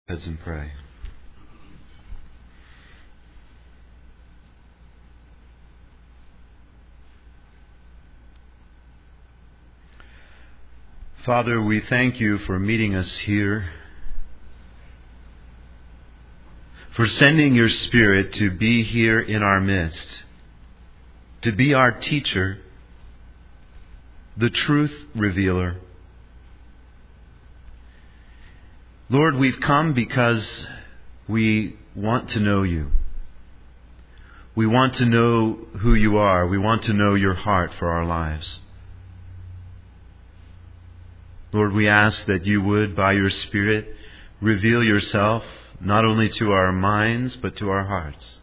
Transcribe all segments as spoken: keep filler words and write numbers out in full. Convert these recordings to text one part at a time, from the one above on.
Heads and pray. Father, we thank you for meeting us here, for sending your Spirit to be here in our midst, to be our teacher, the truth revealer. Lord, we've come because we want to know you. We want to know who you are. We want to know your heart for our lives. Lord, we ask that you would, by your Spirit, reveal yourself not only to our minds, but to our hearts.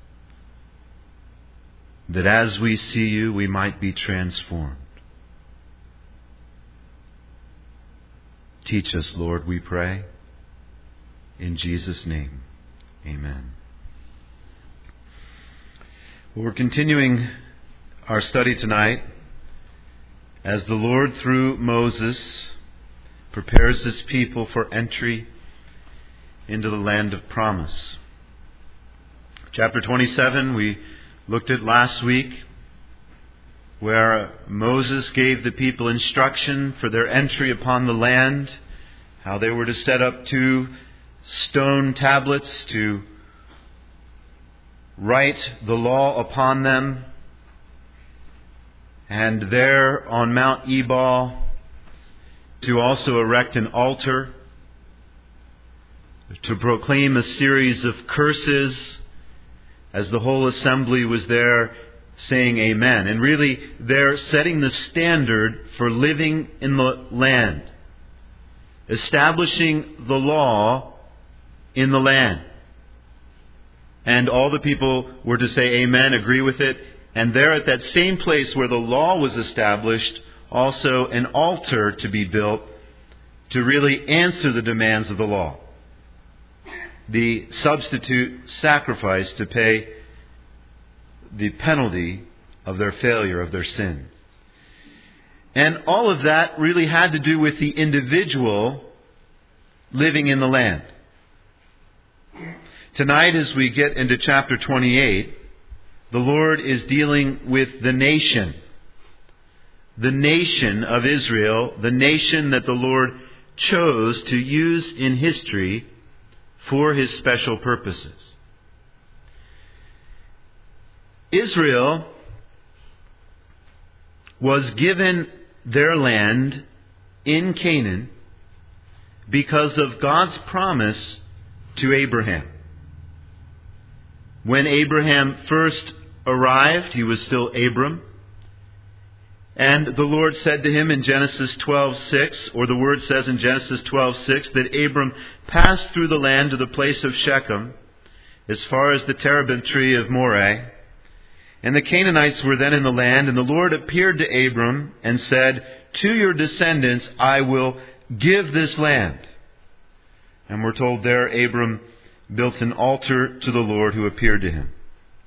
That as we see you, we might be transformed. Teach us, Lord, we pray. In Jesus' name, amen. Well, we're continuing our study tonight as the Lord, through Moses, prepares his people for entry into the land of promise. Chapter twenty-seven we looked at last week, where Moses gave the people instruction for their entry upon the land, how they were to set up two stone tablets to write the law upon them, and there on Mount Ebal to also erect an altar, to proclaim a series of curses as the whole assembly was there saying amen. And really, they're setting the standard for living in the land, establishing the law in the land. And all the people were to say amen, agree with it. And there at that same place where the law was established, also an altar to be built to really answer the demands of the law. The substitute sacrifice to pay the penalty of their failure, of their sin. And all of that really had to do with the individual living in the land. Tonight, as we get into chapter twenty-eight, the Lord is dealing with the nation. The nation of Israel, the nation that the Lord chose to use in history for His special purposes. Israel was given their land in Canaan because of God's promise to Abraham. When Abraham first arrived, he was still Abram. And the Lord said to him in Genesis twelve six, or the Word says in Genesis twelve six, that Abram passed through the land to the place of Shechem, as far as the terebinth tree of Moreh. And the Canaanites were then in the land, and the Lord appeared to Abram and said, "To your descendants I will give this land." And we're told there Abram built an altar to the Lord who appeared to him.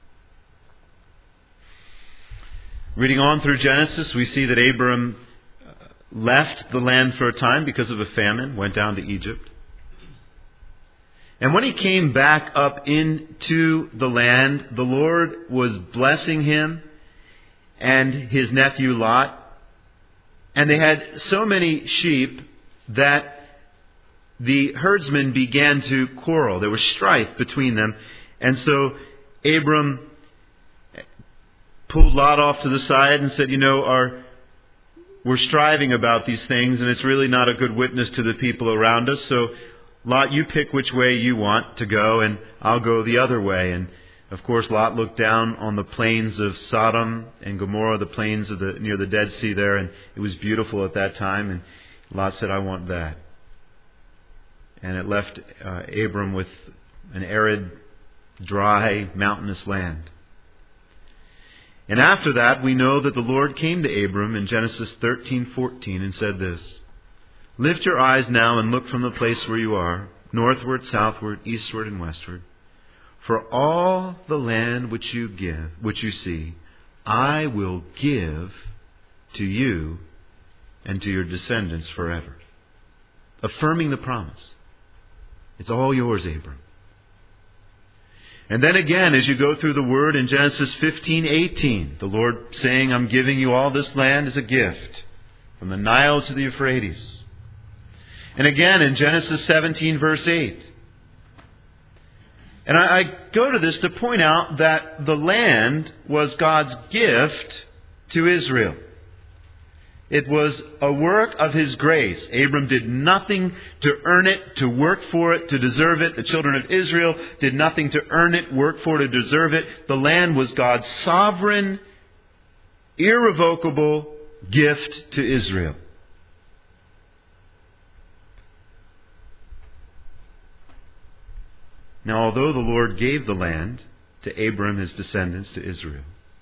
Reading on through Genesis, we see that Abram left the land for a time because of a famine, went down to Egypt. And when he came back up into the land, the Lord was blessing him and his nephew Lot. And they had so many sheep that the herdsmen began to quarrel. There was strife between them. And so Abram pulled Lot off to the side and said, you know, our, we're striving about these things, and it's really not a good witness to the people around us. So, Lot, you pick which way you want to go, and I'll go the other way. And, of course, Lot looked down on the plains of Sodom and Gomorrah, the plains of the near the Dead Sea there, and it was beautiful at that time. And Lot said, I want that. And it left uh, Abram with an arid, dry, mountainous land. And after that, we know that the Lord came to Abram in Genesis thirteen fourteen and said this, "Lift your eyes now and look from the place where you are, northward, southward, eastward, and westward. For all the land which you give, which you see, I will give to you and to your descendants forever." Affirming the promise. It's all yours, Abram. And then again, as you go through the Word in Genesis fifteen eighteen, the Lord saying, I'm giving you all this land as a gift, from the Nile to the Euphrates. And again in Genesis seventeen verse eight. And I, I go to this to point out that the land was God's gift to Israel. It was a work of His grace. Abram did nothing to earn it, to work for it, to deserve it. The children of Israel did nothing to earn it, work for it, to deserve it. The land was God's sovereign, irrevocable gift to Israel. Now, although the Lord gave the land to Abram, his descendants, to Israel,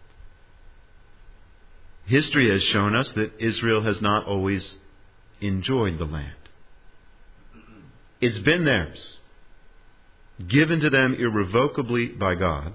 history has shown us that Israel has not always enjoyed the land. It's been theirs, given to them irrevocably by God,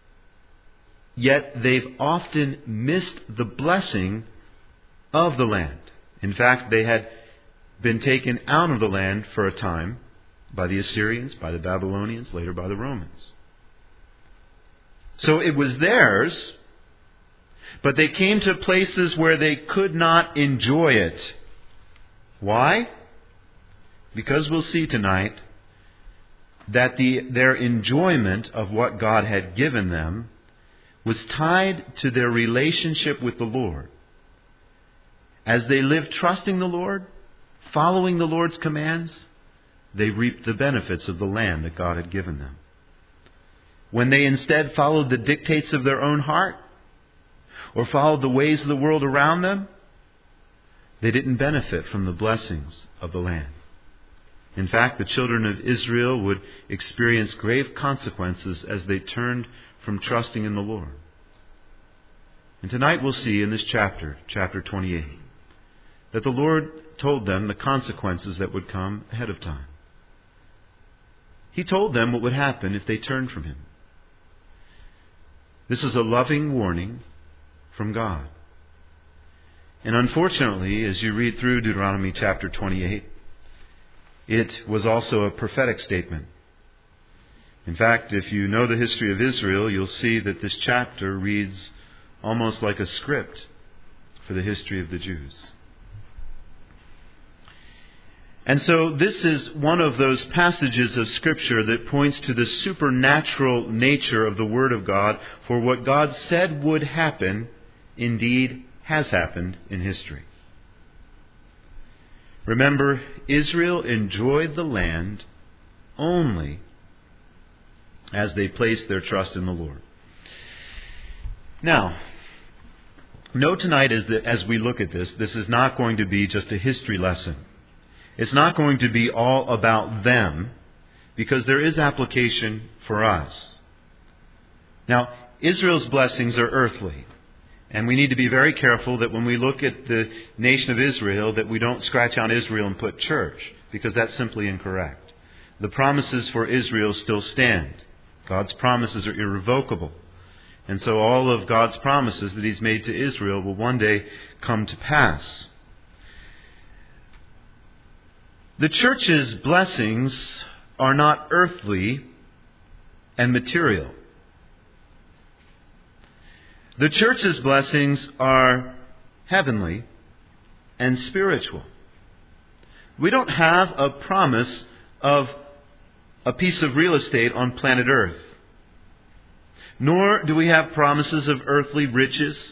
yet they've often missed the blessing of the land. In fact, they had been taken out of the land for a time by the Assyrians, by the Babylonians, later by the Romans. So it was theirs, but they came to places where they could not enjoy it. Why? Because we'll see tonight that the, their enjoyment of what God had given them was tied to their relationship with the Lord. As they lived trusting the Lord, following the Lord's commands, they reaped the benefits of the land that God had given them. When they instead followed the dictates of their own heart, or followed the ways of the world around them, they didn't benefit from the blessings of the land. In fact, the children of Israel would experience grave consequences as they turned from trusting in the Lord. And tonight we'll see in this chapter, chapter twenty-eight, that the Lord told them the consequences that would come ahead of time. He told them what would happen if they turned from Him. This is a loving warning from God. And unfortunately, as you read through Deuteronomy chapter twenty-eight, it was also a prophetic statement. In fact, if you know the history of Israel, you'll see that this chapter reads almost like a script for the history of the Jews. And so this is one of those passages of Scripture that points to the supernatural nature of the Word of God, for what God said would happen indeed has happened in history. Remember, Israel enjoyed the land only as they placed their trust in the Lord. Now, note tonight is that as we look at this, this is not going to be just a history lesson. It's not going to be all about them, because there is application for us. Now, Israel's blessings are earthly. And we need to be very careful that when we look at the nation of Israel, that we don't scratch out Israel and put church, because that's simply incorrect. The promises for Israel still stand. God's promises are irrevocable. And so all of God's promises that He's made to Israel will one day come to pass. The church's blessings are not earthly and material. The church's blessings are heavenly and spiritual. We don't have a promise of a piece of real estate on planet Earth. Nor do we have promises of earthly riches.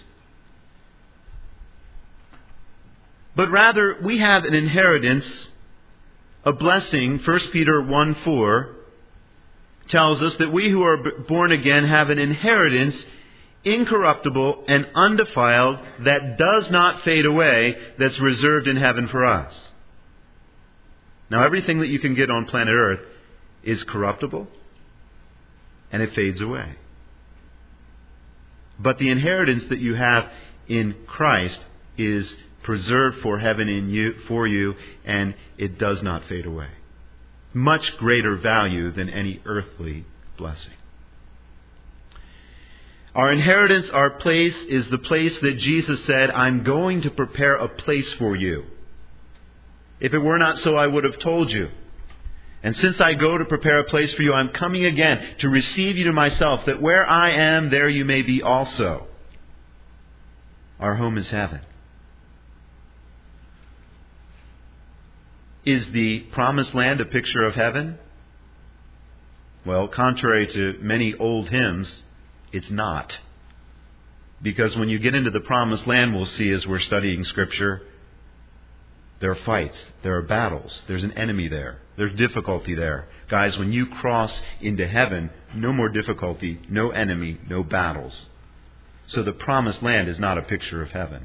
But rather, we have an inheritance, a blessing. First Peter one four tells us that we who are born again have an inheritance, incorruptible and undefiled, that does not fade away, that's reserved in heaven for us. Now, everything that you can get on planet Earth is corruptible and it fades away. But the inheritance that you have in Christ is preserved for heaven in you, for you, and it does not fade away. Much greater value than any earthly blessing. Our inheritance, our place, is the place that Jesus said, I'm going to prepare a place for you. If it were not so, I would have told you. And since I go to prepare a place for you, I'm coming again to receive you to myself, that where I am, there you may be also. Our home is heaven. Is the promised land a picture of heaven? Well, contrary to many old hymns, it's not. Because when you get into the promised land, we'll see as we're studying Scripture, there are fights, there are battles, there's an enemy there, there's difficulty there. Guys, when you cross into heaven, no more difficulty, no enemy, no battles. So the promised land is not a picture of heaven.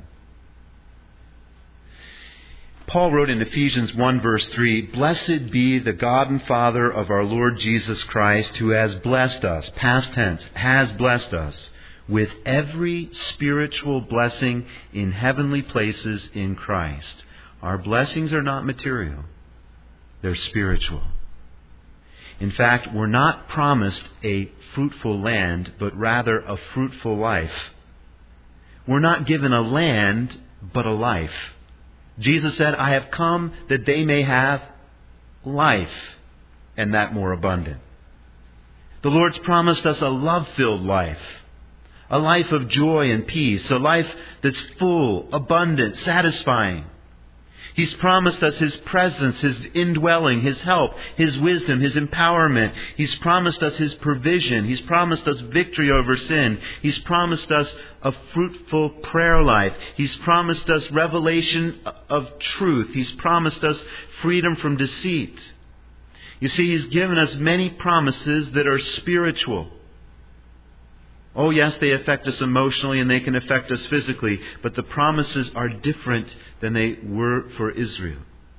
Paul wrote in Ephesians one verse three, "Blessed be the God and Father of our Lord Jesus Christ, who has blessed us," past tense, has blessed us, "with every spiritual blessing in heavenly places in Christ." Our blessings are not material. They're spiritual. In fact, we're not promised a fruitful land, but rather a fruitful life. We're not given a land, but a life. Jesus said, "I have come that they may have life, and that more abundant." The Lord's promised us a love-filled life, a life of joy and peace, a life that's full, abundant, satisfying. He's promised us His presence, His indwelling, His help, His wisdom, His empowerment. He's promised us His provision. He's promised us victory over sin. He's promised us a fruitful prayer life. He's promised us revelation of truth. He's promised us freedom from deceit. You see, He's given us many promises that are spiritual. Oh yes, they affect us emotionally and they can affect us physically, but the promises are different than they were for Israel.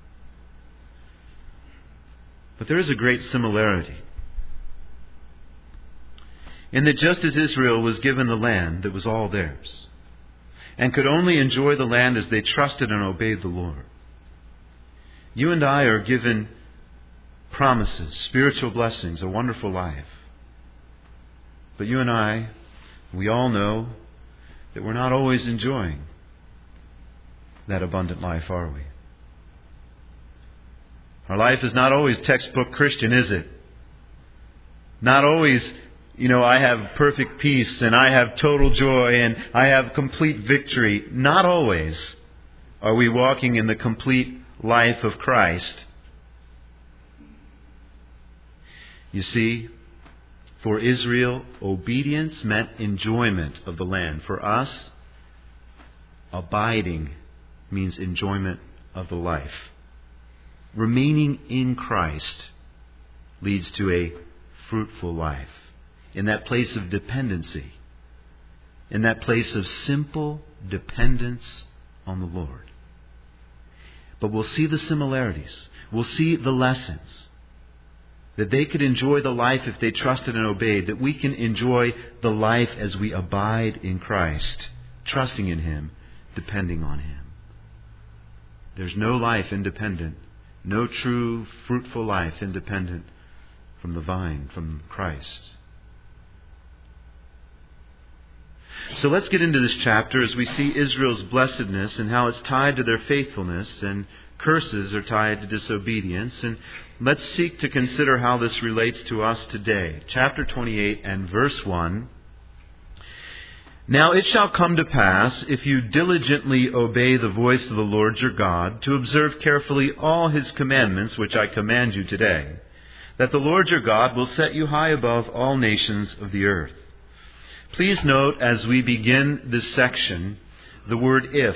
But there is a great similarity. In that just as Israel was given the land that was all theirs, and could only enjoy the land as they trusted and obeyed the Lord, you and I are given promises, spiritual blessings, a wonderful life. But you and I, we all know that we're not always enjoying that abundant life, are we? Our life is not always textbook Christian, is it? Not always, you know, I have perfect peace and I have total joy and I have complete victory. Not always are we walking in the complete life of Christ. You see, for Israel, obedience meant enjoyment of the land. For us, abiding means enjoyment of the life. Remaining in Christ leads to a fruitful life. In that place of dependency. In that place of simple dependence on the Lord. But we'll see the similarities. We'll see the lessons. That they could enjoy the life if they trusted and obeyed. That we can enjoy the life as we abide in Christ. Trusting in Him. Depending on Him. There's no life independent. No true fruitful life independent from the vine, from Christ. So let's get into this chapter as we see Israel's blessedness and how it's tied to their faithfulness, and curses are tied to disobedience. And let's seek to consider how this relates to us today. Chapter twenty-eight and verse one. "Now it shall come to pass, if you diligently obey the voice of the Lord your God, to observe carefully all His commandments which I command you today, that the Lord your God will set you high above all nations of the earth." Please note as we begin this section the word "if."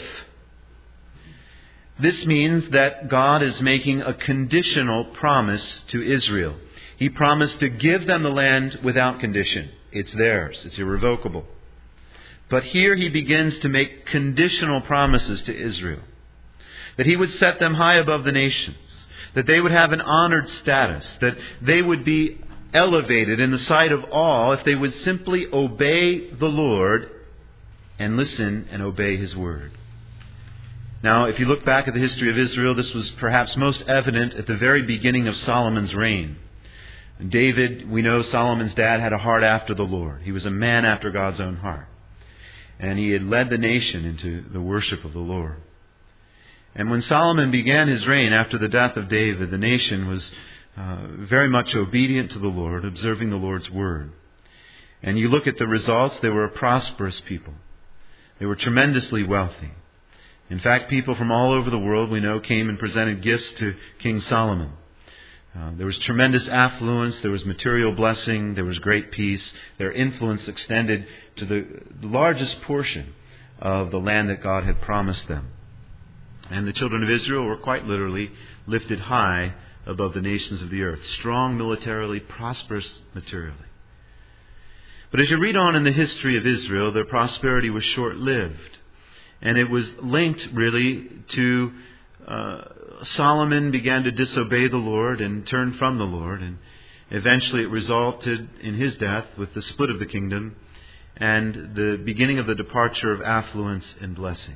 This means that God is making a conditional promise to Israel. He promised to give them the land without condition. It's theirs. It's irrevocable. But here He begins to make conditional promises to Israel. That He would set them high above the nations. That they would have an honored status. That they would be elevated in the sight of all if they would simply obey the Lord and listen and obey His word. Now, if you look back at the history of Israel, this was perhaps most evident at the very beginning of Solomon's reign. David, we know Solomon's dad, had a heart after the Lord. He was a man after God's own heart. And he had led the nation into the worship of the Lord. And when Solomon began his reign after the death of David, the nation was uh, very much obedient to the Lord, observing the Lord's word. And you look at the results, they were a prosperous people. They were tremendously wealthy. In fact, people from all over the world, we know, came and presented gifts to King Solomon. Uh, there was tremendous affluence, there was material blessing, there was great peace. Their influence extended to the largest portion of the land that God had promised them. And the children of Israel were quite literally lifted high above the nations of the earth. Strong militarily, prosperous materially. But as you read on in the history of Israel, their prosperity was short-lived. And it was linked really to uh, Solomon began to disobey the Lord and turn from the Lord. And eventually it resulted in his death with the split of the kingdom and the beginning of the departure of affluence and blessing.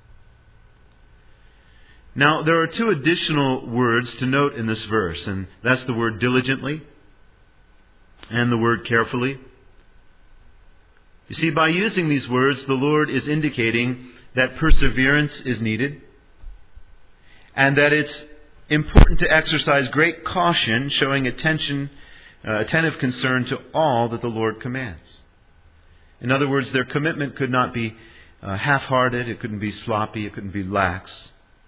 Now, there are two additional words to note in this verse, and that's the word diligently and the word carefully. You see, by using these words, the Lord is indicating that perseverance is needed and that it's important to exercise great caution, showing attention, uh, attentive concern to all that the Lord commands. In other words, their commitment could not be uh, half-hearted, it couldn't be sloppy, it couldn't be lax.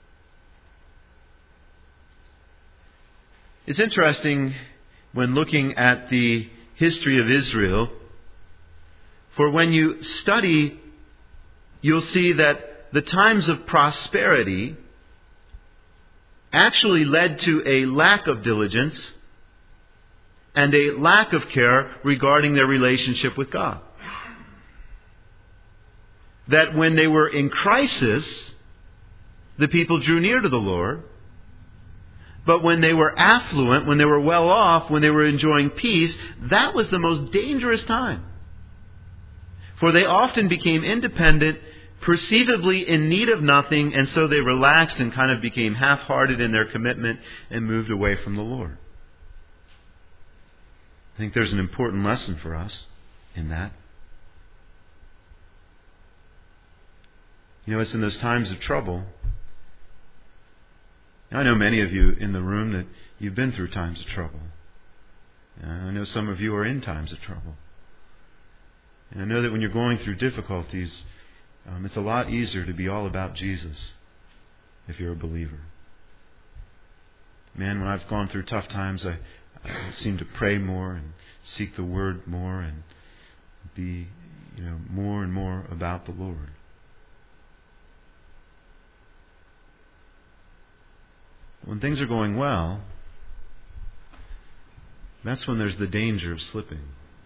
It's interesting when looking at the history of Israel, for when you study, you'll see that the times of prosperity actually led to a lack of diligence and a lack of care regarding their relationship with God. That when they were in crisis, the people drew near to the Lord. But when they were affluent, when they were well off, when they were enjoying peace, that was the most dangerous time. For they often became independent, perceivably in need of nothing, and so they relaxed and kind of became half-hearted in their commitment and moved away from the Lord. I think there's an important lesson for us in that. You know, it's in those times of trouble. I know many of you in the room that you've been through times of trouble. I know some of you are in times of trouble. And I know that when you're going through difficulties, um, it's a lot easier to be all about Jesus if you're a believer. Man, when I've gone through tough times, I, I seem to pray more and seek the Word more and be, you know, more and more about the Lord. When things are going well, that's when there's the danger of slipping.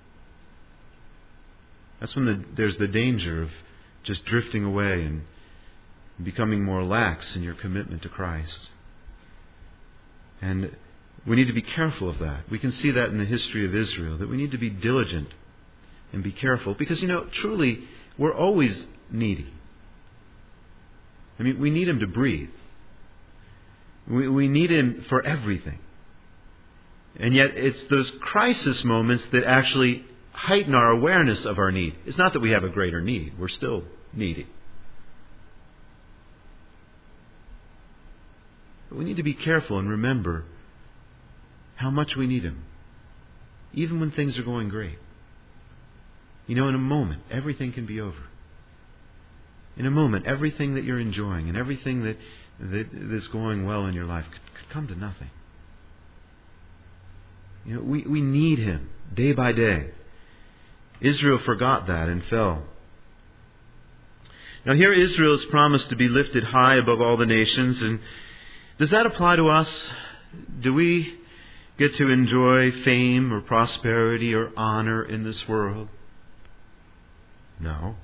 That's when the, there's the danger of just drifting away and becoming more lax in your commitment to Christ. And we need to be careful of that. We can see that in the history of Israel, that we need to be diligent and be careful. Because, you know, truly, we're always needy. I mean, we need Him to breathe. We, we need Him for everything. And yet it's those crisis moments that actually heighten our awareness of our need. It's not that we have a greater need. We're still needy. But we need to be careful and remember how much we need Him. Even when things are going great. You know, in a moment, everything can be over. In a moment, everything that you're enjoying and everything that, that that's going well in your life could, could come to nothing. You know, we, we need Him day by day. Israel forgot that and fell. Now here Israel is promised to be lifted high above all the nations. And does that apply to us? Do we get to enjoy fame or prosperity or honor in this world? No.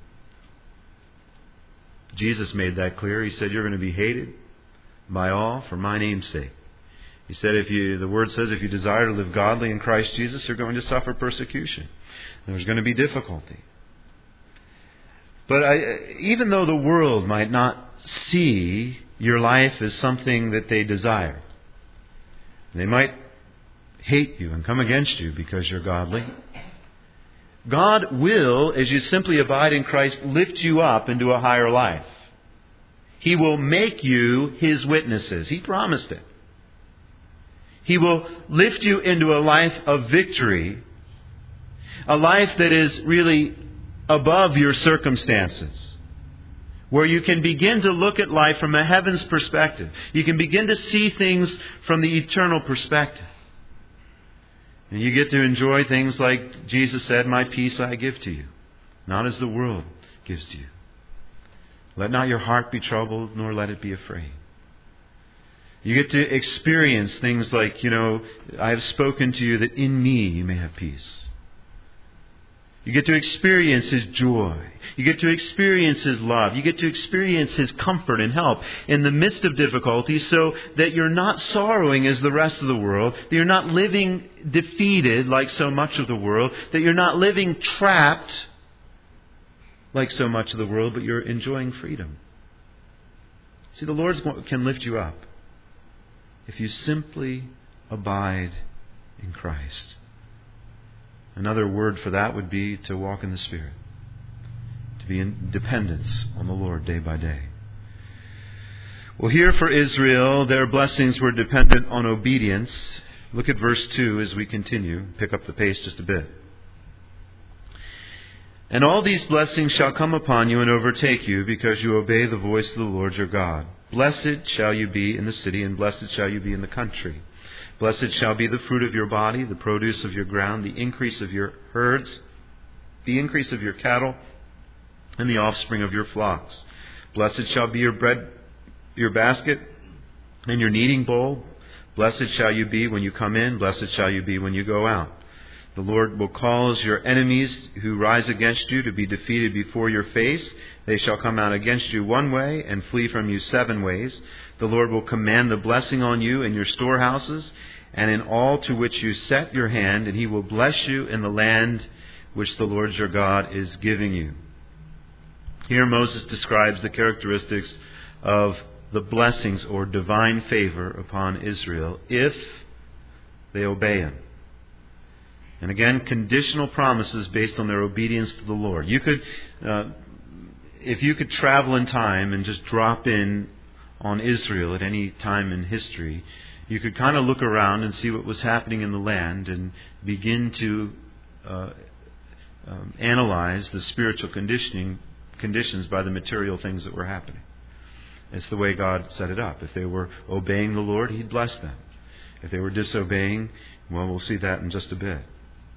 Jesus made that clear. He said, you're going to be hated by all for my name's sake. He said, if you, the Word says, if you desire to live godly in Christ Jesus, you're going to suffer persecution. There's going to be difficulty. But I, even though the world might not see your life as something that they desire, they might hate you and come against you because you're godly. God will, as you simply abide in Christ, lift you up into a higher life. He will make you His witnesses. He promised it. He will lift you into a life of victory, a life that is really above your circumstances, where you can begin to look at life from a heaven's perspective. You can begin to see things from the eternal perspective. And you get to enjoy things like Jesus said, "My peace I give to you, not as the world gives to you. Let not your heart be troubled, nor let it be afraid." You get to experience things like, you know, "I have spoken to you that in me you may have peace." You get to experience His joy. You get to experience His love. You get to experience His comfort and help in the midst of difficulty, so that you're not sorrowing as the rest of the world, that you're not living defeated like so much of the world, that you're not living trapped like so much of the world, but you're enjoying freedom. See, the Lord can lift you up if you simply abide in Christ. Another word for that would be to walk in the Spirit, to be in dependence on the Lord day by day. Well, here for Israel, their blessings were dependent on obedience. Look at verse two as we continue. Pick up the pace just a bit. "And all these blessings shall come upon you and overtake you, because you obey the voice of the Lord your God. Blessed shall you be in the city, and blessed shall you be in the country. Blessed shall be the fruit of your body, the produce of your ground, the increase of your herds, the increase of your cattle, and the offspring of your flocks. Blessed shall be your bread, your basket, and your kneading bowl. Blessed shall you be when you come in, blessed shall you be when you go out. The Lord will cause your enemies who rise against you to be defeated before your face. They shall come out against you one way and flee from you seven ways. The Lord will command the blessing on you in your storehouses and in all to which you set your hand, and He will bless you in the land which the Lord your God is giving you." Here Moses describes the characteristics of the blessings or divine favor upon Israel if they obey Him. And again, conditional promises based on their obedience to the Lord. You could, uh, if you could travel in time and just drop in on Israel at any time in history, you could kind of look around and see what was happening in the land and begin to uh, um, analyze the spiritual conditioning conditions by the material things that were happening. It's the way God set it up. If they were obeying the Lord, He'd bless them. If they were disobeying, well, we'll see that in just a bit.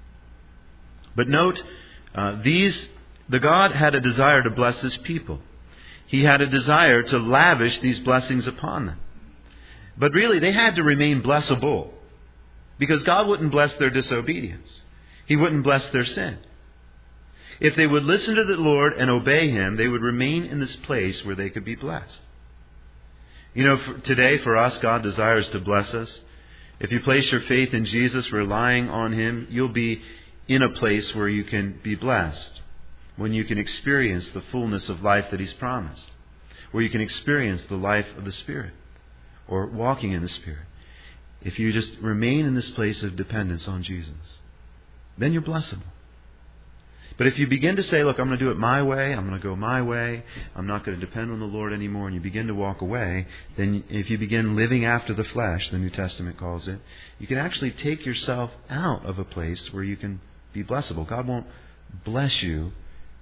But note, uh, these the God had a desire to bless His people. He had a desire to lavish these blessings upon them. But really, they had to remain blessable, because God wouldn't bless their disobedience. He wouldn't bless their sin. If they would listen to the Lord and obey Him, they would remain in this place where they could be blessed. You know, for today, for us, God desires to bless us. If you place your faith in Jesus, relying on Him, you'll be in a place where you can be blessed, when you can experience the fullness of life that He's promised, where you can experience the life of the Spirit, or walking in the Spirit. If you just remain in this place of dependence on Jesus, then you're blessable. But if you begin to say, look, I'm going to do it my way, I'm going to go my way, I'm not going to depend on the Lord anymore, and you begin to walk away, then if you begin living after the flesh, the New Testament calls it, you can actually take yourself out of a place where you can be blessable. God won't bless you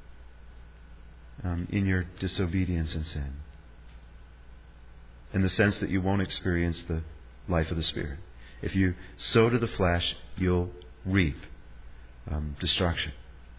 um, in your disobedience and sin, in the sense that you won't experience the life of the Spirit. If you sow to the flesh, you'll reap um, destruction.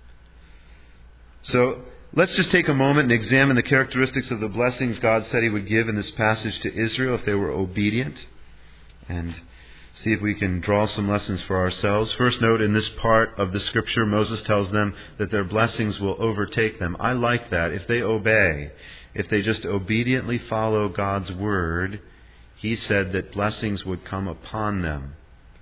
So let's just take a moment and examine the characteristics of the blessings God said He would give in this passage to Israel if they were obedient, and see if we can draw some lessons for ourselves. First, note in this part of the Scripture, Moses tells them that their blessings will overtake them. I like that. If they obey, if they just obediently follow God's Word, He said that blessings would come upon them.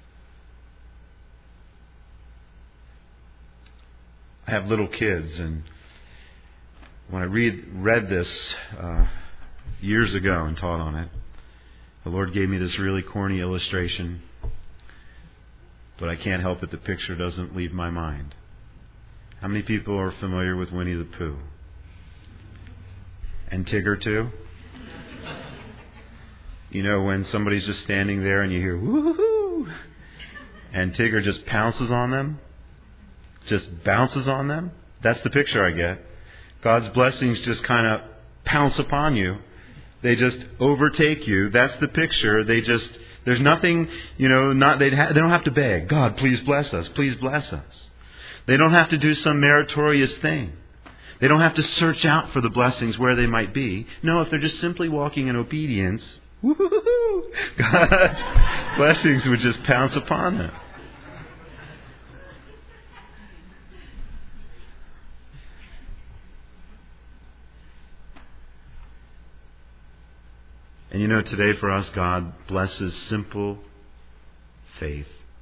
I have little kids, and when I read read this uh, years ago and taught on it, the Lord gave me this really corny illustration, but I can't help it, the picture doesn't leave my mind. How many people are familiar with Winnie the Pooh? And Tigger too? You know, when somebody's just standing there and you hear, woo-hoo-hoo, and Tigger just pounces on them, just bounces on them. That's the picture I get. God's blessings just kind of pounce upon you. They just overtake you. That's the picture. They just, there's nothing, you know, not they ha- they don't have to beg, God, please bless us, please bless us. They don't have to do some meritorious thing. They don't have to search out for the blessings where they might be. No, if they're just simply walking in obedience, woo-hoo-hoo, God's blessings would just pounce upon them. And you know, today for us, God blesses simple faith.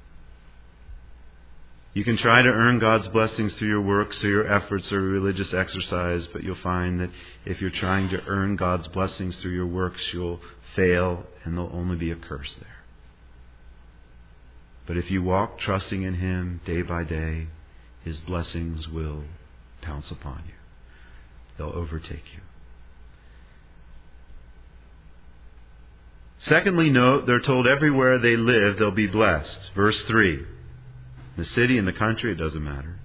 You can try to earn God's blessings through your works or your efforts or religious exercise, but you'll find that if you're trying to earn God's blessings through your works, you'll fail and there'll only be a curse there. But if you walk trusting in Him day by day, His blessings will pounce upon you. They'll overtake you. Secondly, note, they're told everywhere they live, they'll be blessed. Verse three. The city and the country, it doesn't matter.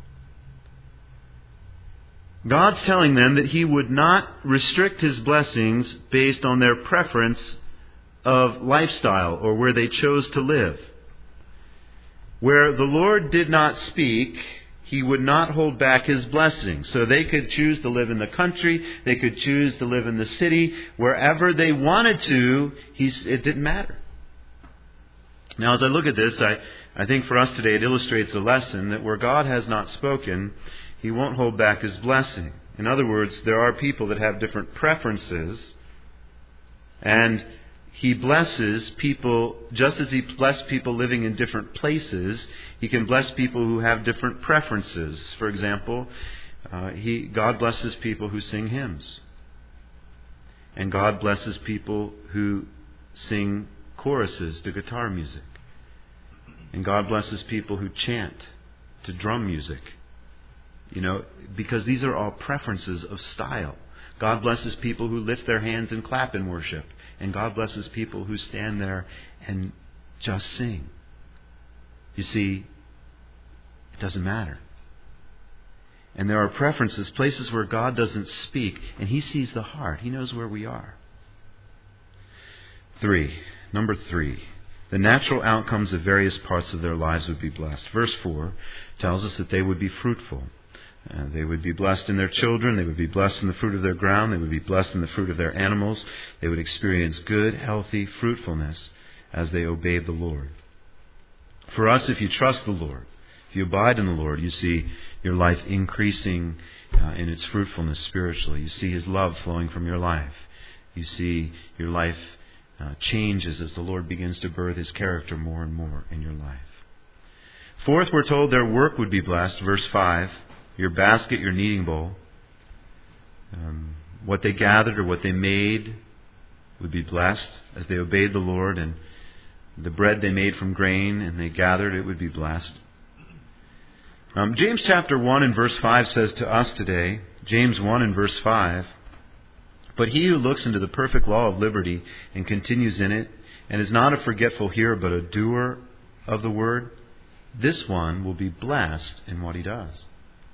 God's telling them that He would not restrict His blessings based on their preference of lifestyle or where they chose to live. Where the Lord did not speak, He would not hold back His blessings. So they could choose to live in the country, they could choose to live in the city, wherever they wanted to, he's, it didn't matter. Now as I look at this, I, I think for us today it illustrates a lesson that where God has not spoken, He won't hold back His blessing. In other words, there are people that have different preferences, and He blesses people, just as He blessed people living in different places, He can bless people who have different preferences. For example, uh, he, God blesses people who sing hymns. And God blesses people who sing choruses to guitar music. And God blesses people who chant to drum music. You know, because these are all preferences of style. God blesses people who lift their hands and clap in worship. And God blesses people who stand there and just sing. You see, it doesn't matter. And there are preferences, places where God doesn't speak, and He sees the heart. He knows where we are. Three. Number three. The natural outcomes of various parts of their lives would be blessed. Verse four tells us that they would be fruitful. Uh, they would be blessed in their children. They would be blessed in the fruit of their ground. They would be blessed in the fruit of their animals. They would experience good, healthy fruitfulness as they obeyed the Lord. For us, if you trust the Lord, if you abide in the Lord, you see your life increasing uh, in its fruitfulness spiritually. You see His love flowing from your life. You see your life uh, changes as the Lord begins to birth His character more and more in your life. Fourth, we're told their work would be blessed. Verse five. Your basket, your kneading bowl, um, what they gathered or what they made would be blessed as they obeyed the Lord, and the bread they made from grain and they gathered, it would be blessed. Um, James chapter one and verse five says to us today, James one and verse five, but he who looks into the perfect law of liberty and continues in it, and is not a forgetful hearer but a doer of the word, this one will be blessed in what he does.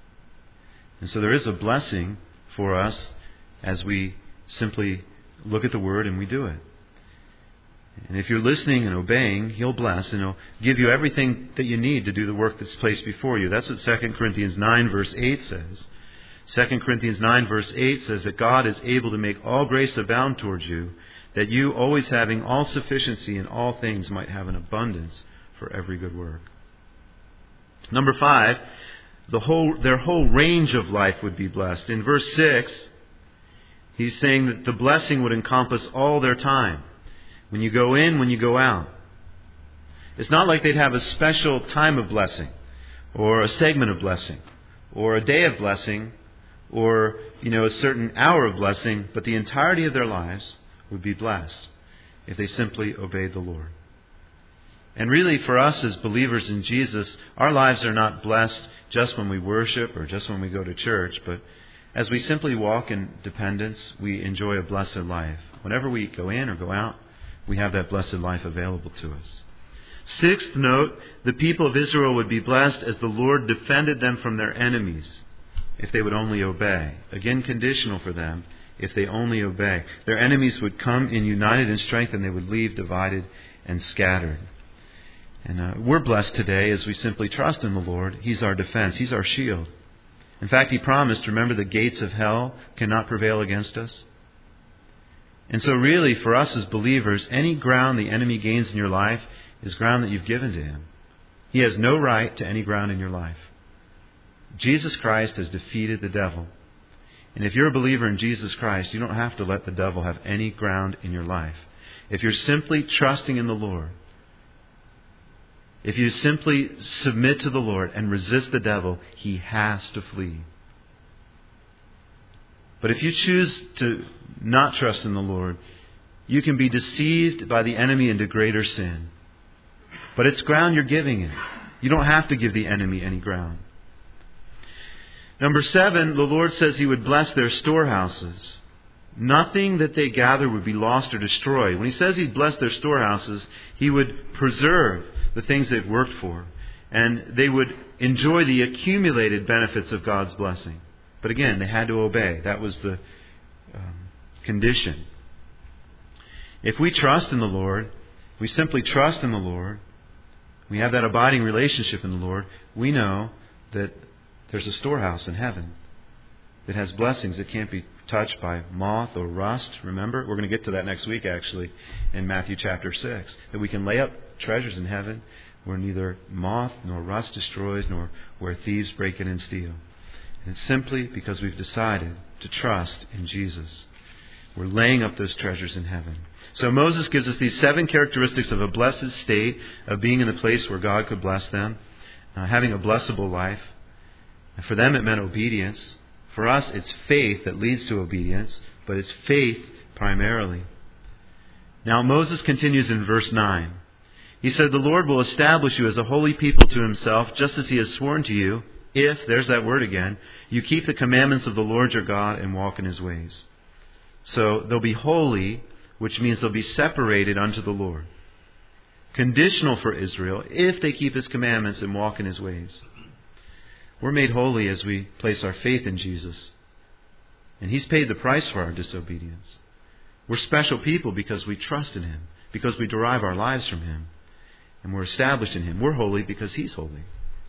And so there is a blessing for us as we simply look at the Word and we do it. And if you're listening and obeying, He'll bless and He'll give you everything that you need to do the work that's placed before you. That's what Second Corinthians nine verse eight says. Second Corinthians nine verse eight says that God is able to make all grace abound towards you, that you, always having all sufficiency in all things, might have an abundance for every good work. Number five, The whole, their whole range of life would be blessed. In verse six, he's saying that the blessing would encompass all their time. When you go in, when you go out. It's not like they'd have a special time of blessing, or a segment of blessing, or a day of blessing, or, you know, a certain hour of blessing, but the entirety of their lives would be blessed if they simply obeyed the Lord. And really, for us as believers in Jesus, our lives are not blessed just when we worship or just when we go to church, but as we simply walk in dependence, we enjoy a blessed life. Whenever we go in or go out, we have that blessed life available to us. Sixth note, the people of Israel would be blessed as the Lord defended them from their enemies if they would only obey. Again, conditional for them, if they only obey. Their enemies would come in united in strength, and they would leave divided and scattered. And uh, we're blessed today as we simply trust in the Lord. He's our defense. He's our shield. In fact, He promised, remember, the gates of hell cannot prevail against us. And so really, for us as believers, any ground the enemy gains in your life is ground that you've given to him. He has no right to any ground in your life. Jesus Christ has defeated the devil. And if you're a believer in Jesus Christ, you don't have to let the devil have any ground in your life. If you're simply trusting in the Lord, if you simply submit to the Lord and resist the devil, he has to flee. But if you choose to not trust in the Lord, you can be deceived by the enemy into greater sin. But it's ground you're giving it. You don't have to give the enemy any ground. Number seven, the Lord says He would bless their storehouses. Nothing that they gather would be lost or destroyed. When He says He'd bless their storehouses, He would preserve the things they've worked for. And they would enjoy the accumulated benefits of God's blessing. But again, they had to obey. That was the um, condition. If we trust in the Lord, we simply trust in the Lord, we have that abiding relationship in the Lord, we know that there's a storehouse in heaven that has blessings that can't be touched by moth or rust. Remember? We're going to get to that next week, actually, in Matthew chapter six. That we can lay up treasures in heaven where neither moth nor rust destroys, nor where thieves break in and steal. And it's simply because we've decided to trust in Jesus. We're laying up those treasures in heaven. So Moses gives us these seven characteristics of a blessed state, of being in the place where God could bless them, uh, having a blessable life. And for them it meant obedience. For us it's faith that leads to obedience, but it's faith primarily. Now Moses continues in verse nine. He said, "The Lord will establish you as a holy people to Himself, just as He has sworn to you, if," there's that word again, "you keep the commandments of the Lord your God and walk in His ways." So they'll be holy, which means they'll be separated unto the Lord. Conditional for Israel, if they keep His commandments and walk in His ways. We're made holy as we place our faith in Jesus. And He's paid the price for our disobedience. We're special people because we trust in Him, because we derive our lives from Him. And we're established in Him. We're holy because He's holy.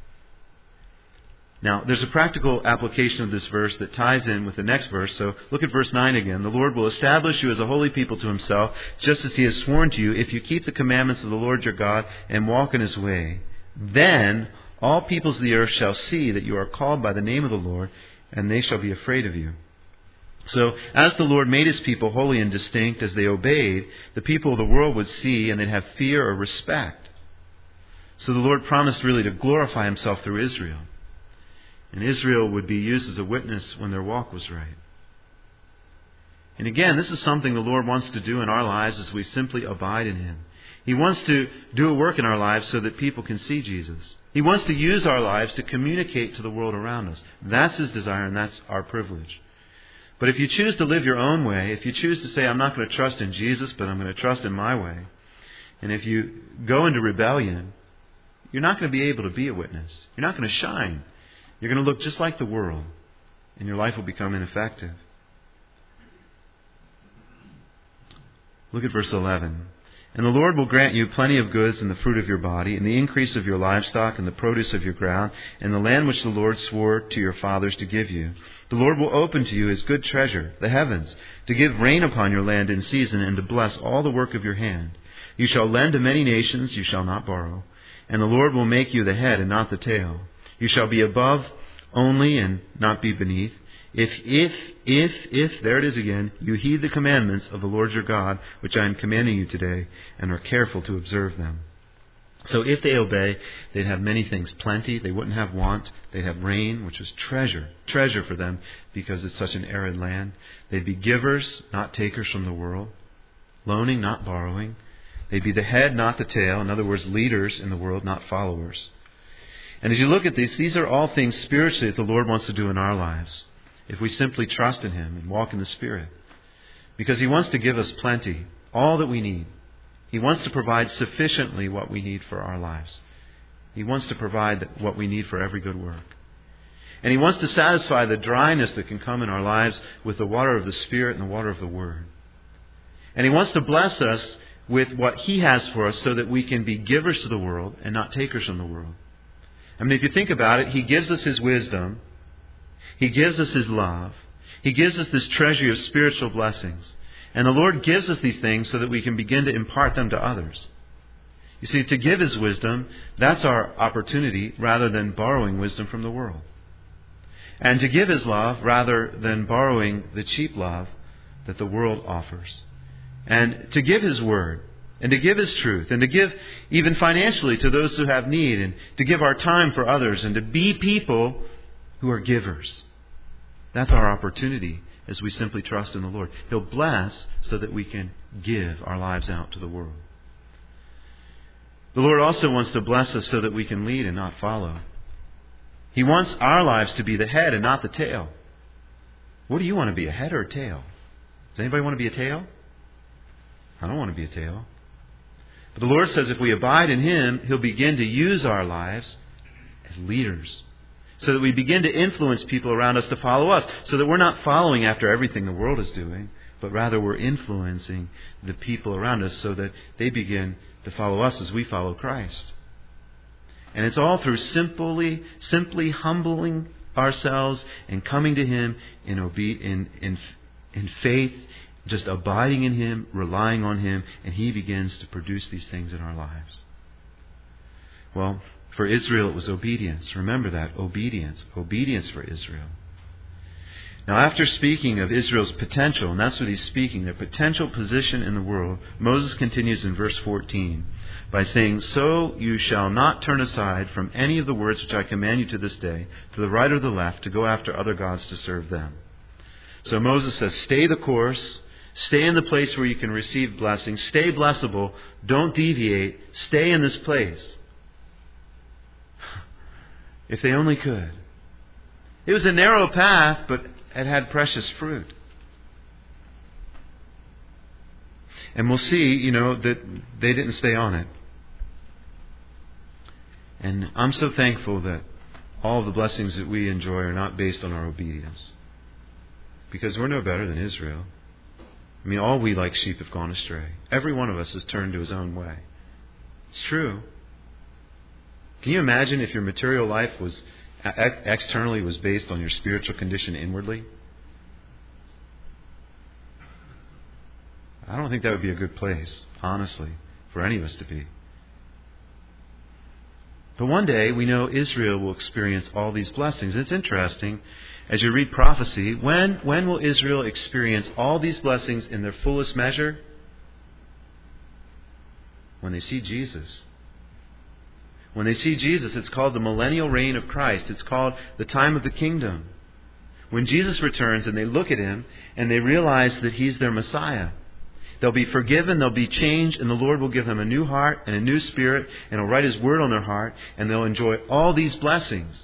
Now, there's a practical application of this verse that ties in with the next verse. So look at verse nine again. "The Lord will establish you as a holy people to Himself, just as He has sworn to you, if you keep the commandments of the Lord your God and walk in His way. Then all peoples of the earth shall see that you are called by the name of the Lord, and they shall be afraid of you." So, as the Lord made His people holy and distinct as they obeyed, the people of the world would see and they'd have fear or respect. So the Lord promised really to glorify Himself through Israel. And Israel would be used as a witness when their walk was right. And again, this is something the Lord wants to do in our lives as we simply abide in Him. He wants to do a work in our lives so that people can see Jesus. He wants to use our lives to communicate to the world around us. That's His desire, and that's our privilege. But if you choose to live your own way, if you choose to say, "I'm not going to trust in Jesus, but I'm going to trust in my way," and if you go into rebellion, you're not going to be able to be a witness. You're not going to shine. You're going to look just like the world, and your life will become ineffective. Look at verse eleven. "And the Lord will grant you plenty of goods and the fruit of your body, and the increase of your livestock, and the produce of your ground, and the land which the Lord swore to your fathers to give you. The Lord will open to you His good treasure, the heavens, to give rain upon your land in season, and to bless all the work of your hand. You shall lend to many nations, you shall not borrow. And the Lord will make you the head and not the tail. You shall be above only and not be beneath. If, if, if, if, there it is again, you heed the commandments of the Lord your God, which I am commanding you today, and are careful to observe them." So if they obey, they'd have many things. Plenty, they wouldn't have want. They'd have rain, which was treasure. Treasure for them because it's such an arid land. They'd be givers, not takers from the world. Loaning, not borrowing. They'd be the head, not the tail. In other words, leaders in the world, not followers. And as you look at these, these are all things spiritually that the Lord wants to do in our lives, if we simply trust in Him and walk in the Spirit. Because He wants to give us plenty, all that we need. He wants to provide sufficiently what we need for our lives. He wants to provide what we need for every good work. And He wants to satisfy the dryness that can come in our lives with the water of the Spirit and the water of the Word. And He wants to bless us with what He has for us so that we can be givers to the world and not takers from the world. I mean, if you think about it, He gives us His wisdom. He gives us His love. He gives us this treasury of spiritual blessings. And the Lord gives us these things so that we can begin to impart them to others. You see, to give His wisdom, that's our opportunity rather than borrowing wisdom from the world. And to give His love rather than borrowing the cheap love that the world offers. And to give His word. And to give His truth. And to give even financially to those who have need. And to give our time for others. And to be people who are givers. That's our opportunity as we simply trust in the Lord. He'll bless so that we can give our lives out to the world. The Lord also wants to bless us so that we can lead and not follow. He wants our lives to be the head and not the tail. What do you want to be, a head or a tail? Does anybody want to be a tail? I don't want to be a tail. But the Lord says if we abide in Him, He'll begin to use our lives as leaders. So that we begin to influence people around us to follow us. So that we're not following after everything the world is doing, but rather we're influencing the people around us so that they begin to follow us as we follow Christ. And it's all through simply, simply humbling ourselves and coming to Him in, obe- in, in, in faith, just abiding in Him, relying on Him, and He begins to produce these things in our lives. Well, for Israel it was obedience. Remember that. Obedience. Obedience for Israel. Now, after speaking of Israel's potential, and that's what he's speaking, their potential position in the world, Moses continues in verse fourteen by saying, "So you shall not turn aside from any of the words which I command you to this day, to the right or the left, to go after other gods to serve them." So Moses says, stay the course, stay in the place where you can receive blessings, stay blessable, don't deviate, stay in this place. If they only could. It was a narrow path, but it had precious fruit. And we'll see, you know, that they didn't stay on it. And I'm so thankful that all of the blessings that we enjoy are not based on our obedience. Because we're no better than Israel. I mean, all we like sheep have gone astray. Every one of us has turned to his own way. It's true. Can you imagine if your material life was externally was based on your spiritual condition inwardly? I don't think that would be a good place, honestly, for any of us to be. But one day we know Israel will experience all these blessings. It's interesting, as you read prophecy, when, when will Israel experience all these blessings in their fullest measure? When they see Jesus. When they see Jesus, it's called the millennial reign of Christ. It's called the time of the kingdom. When Jesus returns and they look at Him and they realize that He's their Messiah, they'll be forgiven, they'll be changed, and the Lord will give them a new heart and a new spirit, and He'll write His word on their heart, and they'll enjoy all these blessings.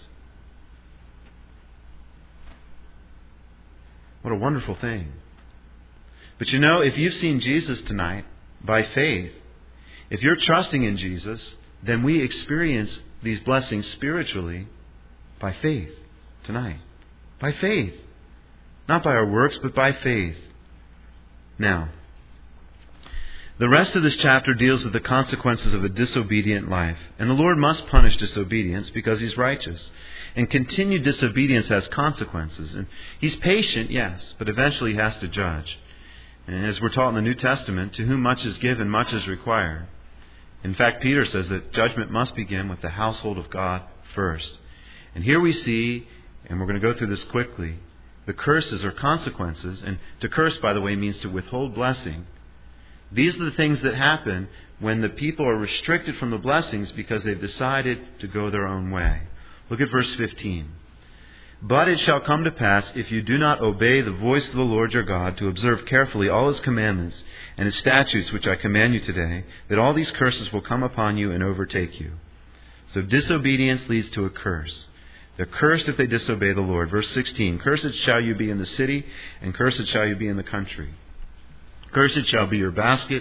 What a wonderful thing. But you know, if you've seen Jesus tonight by faith, if you're trusting in Jesus, then we experience these blessings spiritually by faith tonight. By faith. Not by our works, but by faith. Now, the rest of this chapter deals with the consequences of a disobedient life. And the Lord must punish disobedience because He's righteous. And continued disobedience has consequences. And He's patient, yes, but eventually He has to judge. And as we're taught in the New Testament, to whom much is given, much is required. In fact, Peter says that judgment must begin with the household of God first. And here we see, and we're going to go through this quickly, the curses or consequences. And to curse, by the way, means to withhold blessing. These are the things that happen when the people are restricted from the blessings because they've decided to go their own way. Look at verse fifteen. "But it shall come to pass, if you do not obey the voice of the Lord your God, to observe carefully all His commandments and His statutes which I command you today, that all these curses will come upon you and overtake you." So disobedience leads to a curse. They're cursed if they disobey the Lord. Verse sixteen, "Cursed shall you be in the city, and cursed shall you be in the country. Cursed shall be your basket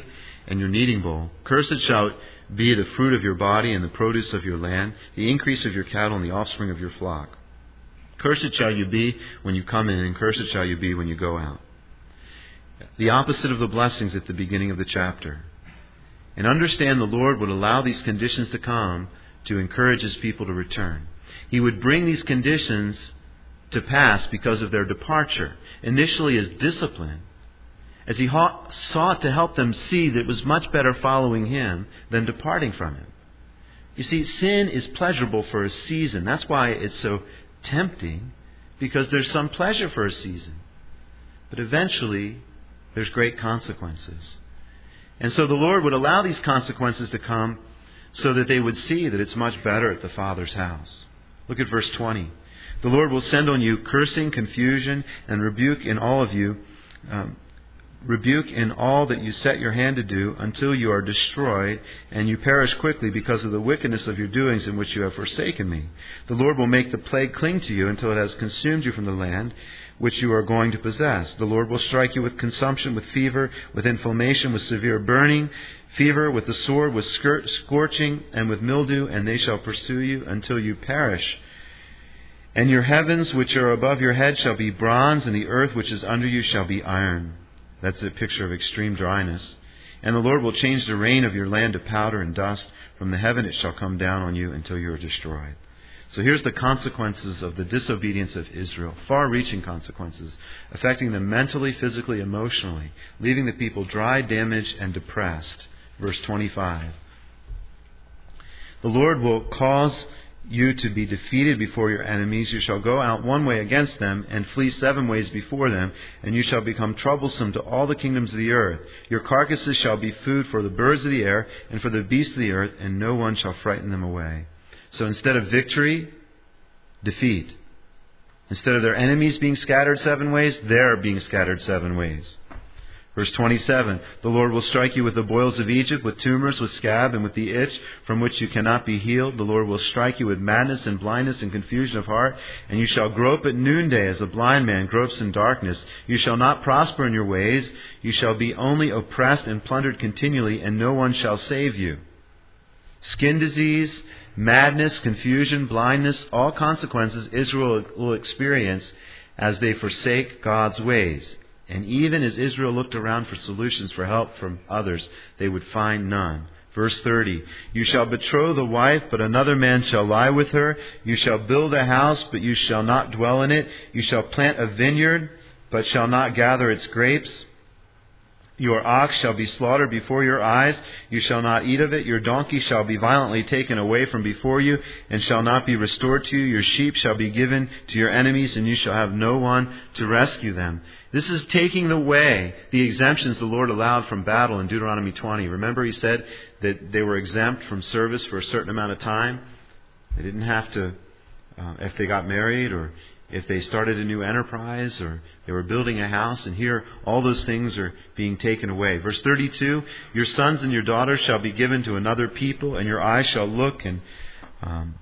and your kneading bowl. Cursed shall be the fruit of your body and the produce of your land, the increase of your cattle and the offspring of your flock. Cursed shall you be when you come in, and cursed shall you be when you go out. The opposite of the blessings at the beginning of the chapter. And understand the Lord would allow these conditions to come to encourage His people to return. He would bring these conditions to pass because of their departure, initially as discipline, as He sought to help them see that it was much better following Him than departing from Him. You see, sin is pleasurable for a season. That's why it's so tempting, because there's some pleasure for a season. But eventually, there's great consequences. And so the Lord would allow these consequences to come so that they would see that it's much better at the Father's house. Look at verse twenty. The Lord will send on you cursing, confusion, and rebuke in all of you, um, rebuke in all that you set your hand to do, until you are destroyed and you perish quickly because of the wickedness of your doings in which you have forsaken me. The Lord will make the plague cling to you until it has consumed you from the land which you are going to possess. The Lord will strike you with consumption, with fever, with inflammation, with severe burning, fever, with the sword, with scorching, and with mildew, and they shall pursue you until you perish. And your heavens which are above your head shall be bronze, and the earth which is under you shall be iron. That's a picture of extreme dryness. And the Lord will change the rain of your land to powder and dust. From the heaven it shall come down on you until you are destroyed. So here's the consequences of the disobedience of Israel. Far-reaching consequences, affecting them mentally, physically, emotionally, leaving the people dry, damaged, and depressed. Verse twenty-five. The Lord will cause you to be defeated before your enemies. You shall go out one way against them and flee seven ways before them, and you shall become troublesome to all the kingdoms of the earth. Your carcasses shall be food for the birds of the air and for the beasts of the earth, and no one shall frighten them away. So instead of victory, defeat. Instead of their enemies being scattered seven ways, they're being scattered seven ways. Verse twenty-seven, the Lord will strike you with the boils of Egypt, with tumors, with scab, and with the itch from which you cannot be healed. The Lord will strike you with madness and blindness and confusion of heart, and you shall grope at noonday as a blind man gropes in darkness. You shall not prosper in your ways. You shall be only oppressed and plundered continually, and no one shall save you. Skin disease, madness, confusion, blindness, all consequences Israel will experience as they forsake God's ways. And even as Israel looked around for solutions, for help from others, they would find none. Verse thirty, you shall betroth a wife, but another man shall lie with her. You shall build a house, but you shall not dwell in it. You shall plant a vineyard, but shall not gather its grapes. Your ox shall be slaughtered before your eyes. You shall not eat of it. Your donkey shall be violently taken away from before you, and shall not be restored to you. Your sheep shall be given to your enemies, and you shall have no one to rescue them. This is taking away the exemptions the Lord allowed from battle in Deuteronomy twenty. Remember, He said that they were exempt from service for a certain amount of time. They didn't have to, uh, if they got married, or if they started a new enterprise, or they were building a house. And here, all those things are being taken away. Verse thirty-two, your sons and your daughters shall be given to another people, and your eyes shall look and um,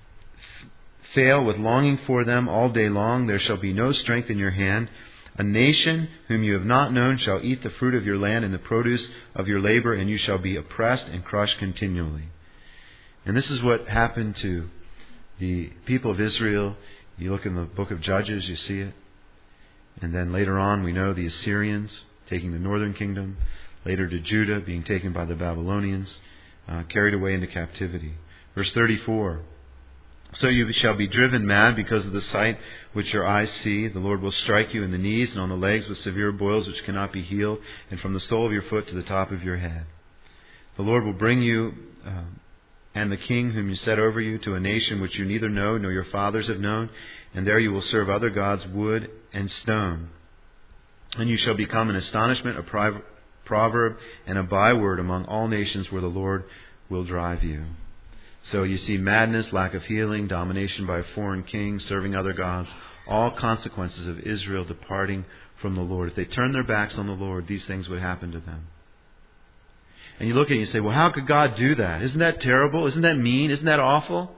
fail with longing for them all day long. There shall be no strength in your hand. A nation whom you have not known shall eat the fruit of your land and the produce of your labor, and you shall be oppressed and crushed continually. And this is what happened to the people of Israel. You look in the book of Judges, you see it. And then later on, we know the Assyrians taking the northern kingdom. Later to Judah being taken by the Babylonians, uh, carried away into captivity. Verse thirty-four. So you shall be driven mad because of the sight which your eyes see. The Lord will strike you in the knees and on the legs with severe boils which cannot be healed, and from the sole of your foot to the top of your head. The Lord will bring you uh, and the king whom you set over you to a nation which you neither know nor your fathers have known, and there you will serve other gods, wood and stone. And you shall become an astonishment, a proverb, and a byword among all nations where the Lord will drive you. So you see madness, lack of healing, domination by a foreign king, serving other gods, all consequences of Israel departing from the Lord. If they turned their backs on the Lord, these things would happen to them. And you look at it and you say, well, how could God do that? Isn't that terrible? Isn't that mean? Isn't that awful?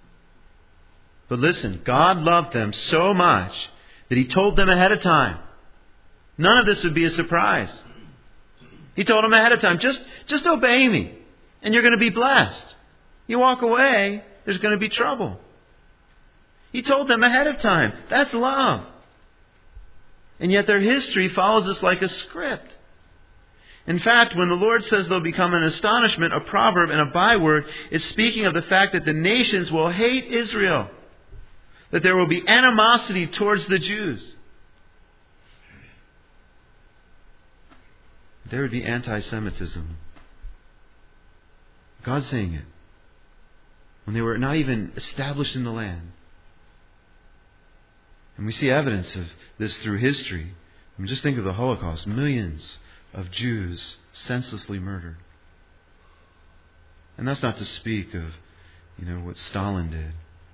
But listen, God loved them so much that He told them ahead of time. None of this would be a surprise. He told them ahead of time, just, just obey me, and you're going to be blessed. You walk away, there's going to be trouble. He told them ahead of time. That's love. And yet their history follows us like a script. In fact, when the Lord says they'll become an astonishment, a proverb, and a byword, it's speaking of the fact that the nations will hate Israel. That there will be animosity towards the Jews. There would be anti-Semitism. God's saying it. When they were not even established in the land. And we see evidence of this through history. I mean, just think of the Holocaust. Millions of Jews senselessly murdered. And that's not to speak of, you know, what Stalin did.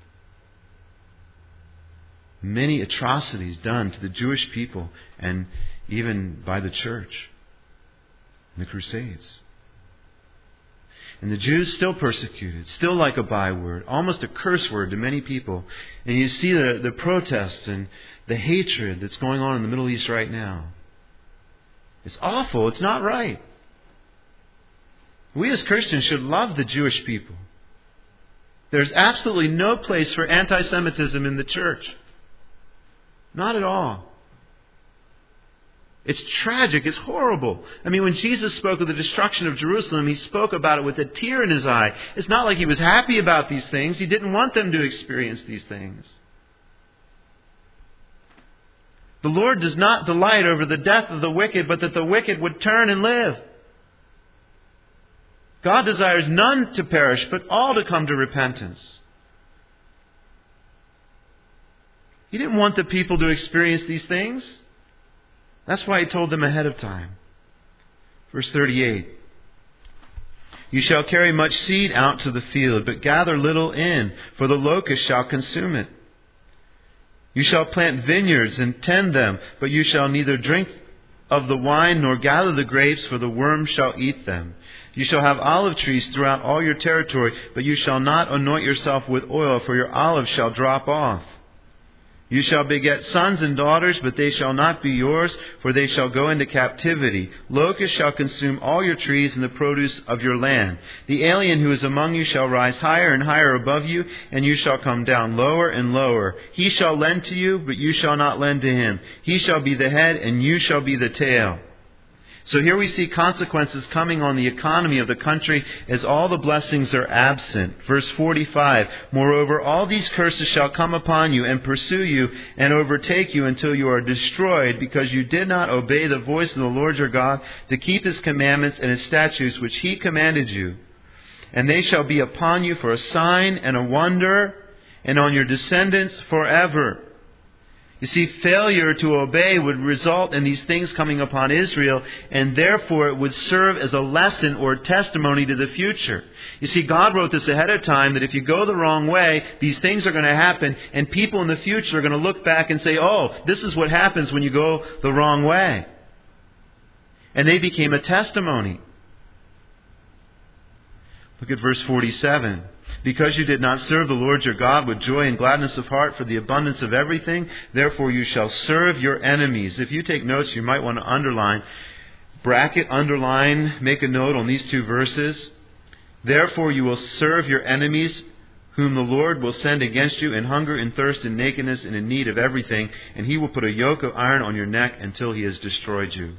Many atrocities done to the Jewish people and even by the church in the Crusades. And the Jews still persecuted, still like a byword, almost a curse word to many people. And you see the, the protests and the hatred that's going on in the Middle East right now. It's awful. It's not right. We as Christians should love the Jewish people. There's absolutely no place for anti-Semitism in the church. Not at all. It's tragic. It's horrible. I mean, when Jesus spoke of the destruction of Jerusalem, He spoke about it with a tear in His eye. It's not like He was happy about these things. He didn't want them to experience these things. The Lord does not delight over the death of the wicked, but that the wicked would turn and live. God desires none to perish, but all to come to repentance. He didn't want the people to experience these things. That's why He told them ahead of time. Verse thirty-eight. You shall carry much seed out to the field, but gather little in, for the locust shall consume it. You shall plant vineyards and tend them, but you shall neither drink of the wine nor gather the grapes, for the worm shall eat them. You shall have olive trees throughout all your territory, but you shall not anoint yourself with oil, for your olives shall drop off. You shall beget sons and daughters, but they shall not be yours, for they shall go into captivity. Locusts shall consume all your trees and the produce of your land. The alien who is among you shall rise higher and higher above you, and you shall come down lower and lower. He shall lend to you, but you shall not lend to him. He shall be the head, and you shall be the tail. So here we see consequences coming on the economy of the country as all the blessings are absent. Verse forty-five, moreover, all these curses shall come upon you and pursue you and overtake you until you are destroyed, because you did not obey the voice of the Lord your God to keep His commandments and His statutes which He commanded you. And they shall be upon you for a sign and a wonder, and on your descendants forever. You see, failure to obey would result in these things coming upon Israel, and therefore it would serve as a lesson or testimony to the future. You see, God wrote this ahead of time, that if you go the wrong way, these things are going to happen, and people in the future are going to look back and say, oh, this is what happens when you go the wrong way. And they became a testimony. Look at verse forty-seven. Because you did not serve the Lord your God with joy and gladness of heart for the abundance of everything, therefore you shall serve your enemies. If you take notes, you might want to underline, bracket, underline, make a note on these two verses. Therefore you will serve your enemies, whom the Lord will send against you in hunger and thirst and nakedness and in need of everything, and He will put a yoke of iron on your neck until He has destroyed you.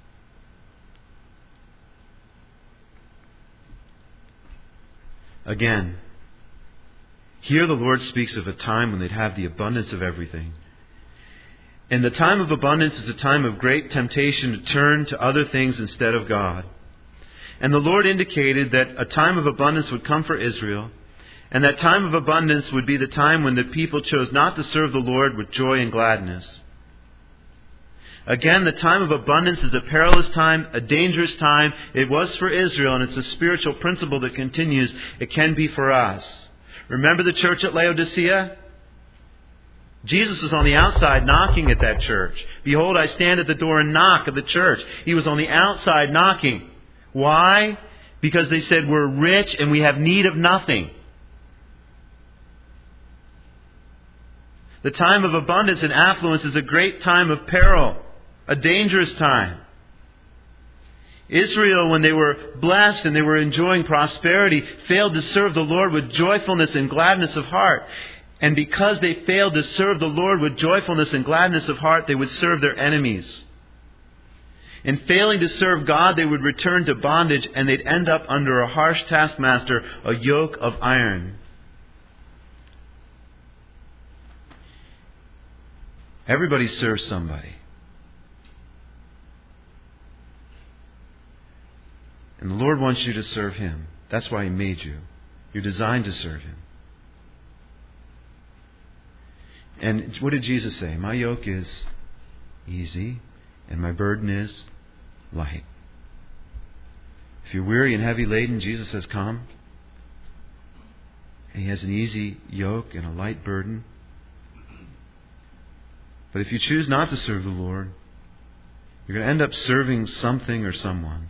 Again, here the Lord speaks of a time when they'd have the abundance of everything. And the time of abundance is a time of great temptation to turn to other things instead of God. And the Lord indicated that a time of abundance would come for Israel, and that time of abundance would be the time when the people chose not to serve the Lord with joy and gladness. Again, the time of abundance is a perilous time, a dangerous time. It was for Israel, and it's a spiritual principle that continues. It can be for us. Remember the church at Laodicea? Jesus was on the outside knocking at that church. Behold, I stand at the door and knock at the church. He was on the outside knocking. Why? Because they said, we're rich and we have need of nothing. The time of abundance and affluence is a great time of peril. A dangerous time. Israel, when they were blessed and they were enjoying prosperity, failed to serve the Lord with joyfulness and gladness of heart. And because they failed to serve the Lord with joyfulness and gladness of heart, they would serve their enemies. In failing to serve God, they would return to bondage and they'd end up under a harsh taskmaster, a yoke of iron. Everybody serves somebody. And the Lord wants you to serve Him. That's why He made you. You're designed to serve Him. And what did Jesus say? My yoke is easy and my burden is light. If you're weary and heavy laden, Jesus says, come. And He has an easy yoke and a light burden. But if you choose not to serve the Lord, you're going to end up serving something or someone.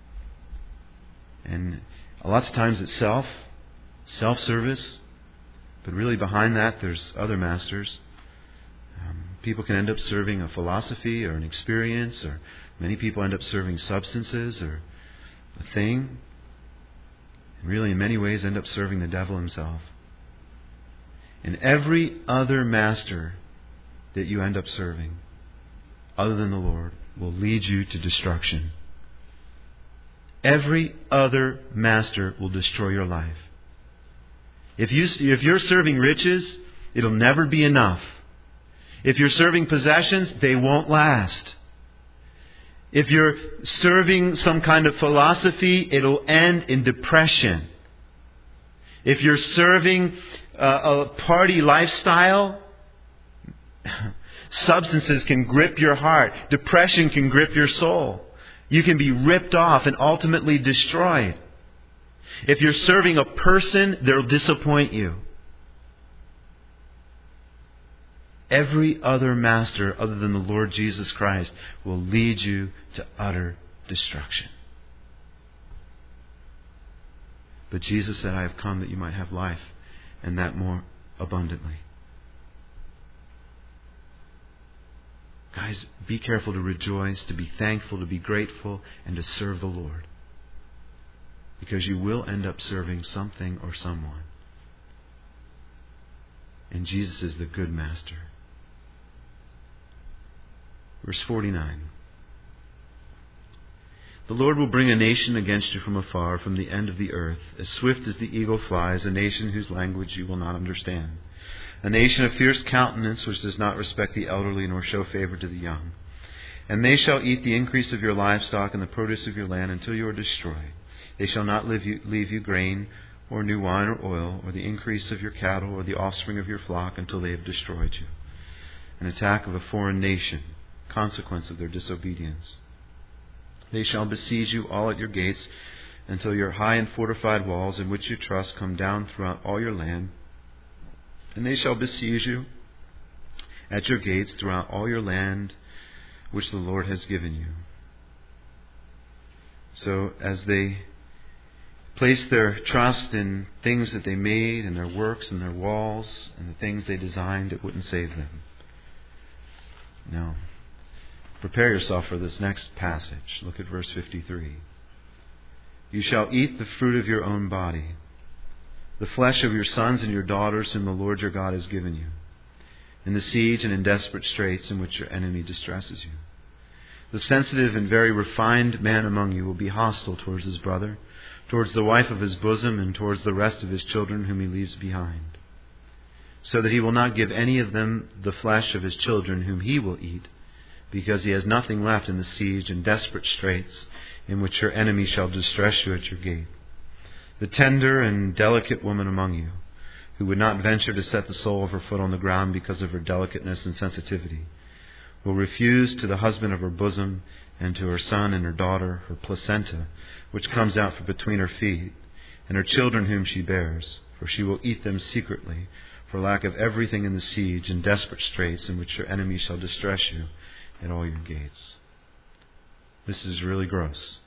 And lots of times it's self, self-service. But really behind that there's other masters. Um, people can end up serving a philosophy or an experience, or many people end up serving substances or a thing. And really in many ways end up serving the devil himself. And every other master that you end up serving, other than the Lord, will lead you to destruction. Every other master will destroy your life. If, you, if you're serving riches, it'll never be enough. If you're serving possessions, they won't last. If you're serving some kind of philosophy, it'll end in depression. If you're serving uh, a party lifestyle, substances can grip your heart. Depression can grip your soul. You can be ripped off and ultimately destroyed. If you're serving a person, they'll disappoint you. Every other master other than the Lord Jesus Christ will lead you to utter destruction. But Jesus said, I have come that you might have life, and that more abundantly. Guys, be careful to rejoice, to be thankful, to be grateful, and to serve the Lord. Because you will end up serving something or someone. And Jesus is the good master. Verse forty-nine. The Lord will bring a nation against you from afar, from the end of the earth. As swift as the eagle flies, a nation whose language you will not understand. A nation of fierce countenance, which does not respect the elderly nor show favor to the young. And they shall eat the increase of your livestock and the produce of your land until you are destroyed. They shall not leave you, leave you grain or new wine or oil or the increase of your cattle or the offspring of your flock until they have destroyed you. An attack of a foreign nation, consequence of their disobedience. They shall besiege you all at your gates until your high and fortified walls in which you trust come down throughout all your land. And they shall besiege you at your gates throughout all your land which the Lord has given you. So as they place their trust in things that they made and their works and their walls and the things they designed, it wouldn't save them. No. Prepare yourself for this next passage. Look at verse fifty-three. You shall eat the fruit of your own body, the flesh of your sons and your daughters whom the Lord your God has given you, in the siege and in desperate straits in which your enemy distresses you. The sensitive and very refined man among you will be hostile towards his brother, towards the wife of his bosom, and towards the rest of his children whom he leaves behind, so that he will not give any of them the flesh of his children whom he will eat, because he has nothing left in the siege and desperate straits in which your enemy shall distress you at your gate. The tender and delicate woman among you, who would not venture to set the sole of her foot on the ground because of her delicateness and sensitivity, will refuse to the husband of her bosom and to her son and her daughter her placenta, which comes out from between her feet, and her children whom she bears, for she will eat them secretly, for lack of everything in the siege and desperate straits in which your enemy shall distress you at all your gates. This is really gross.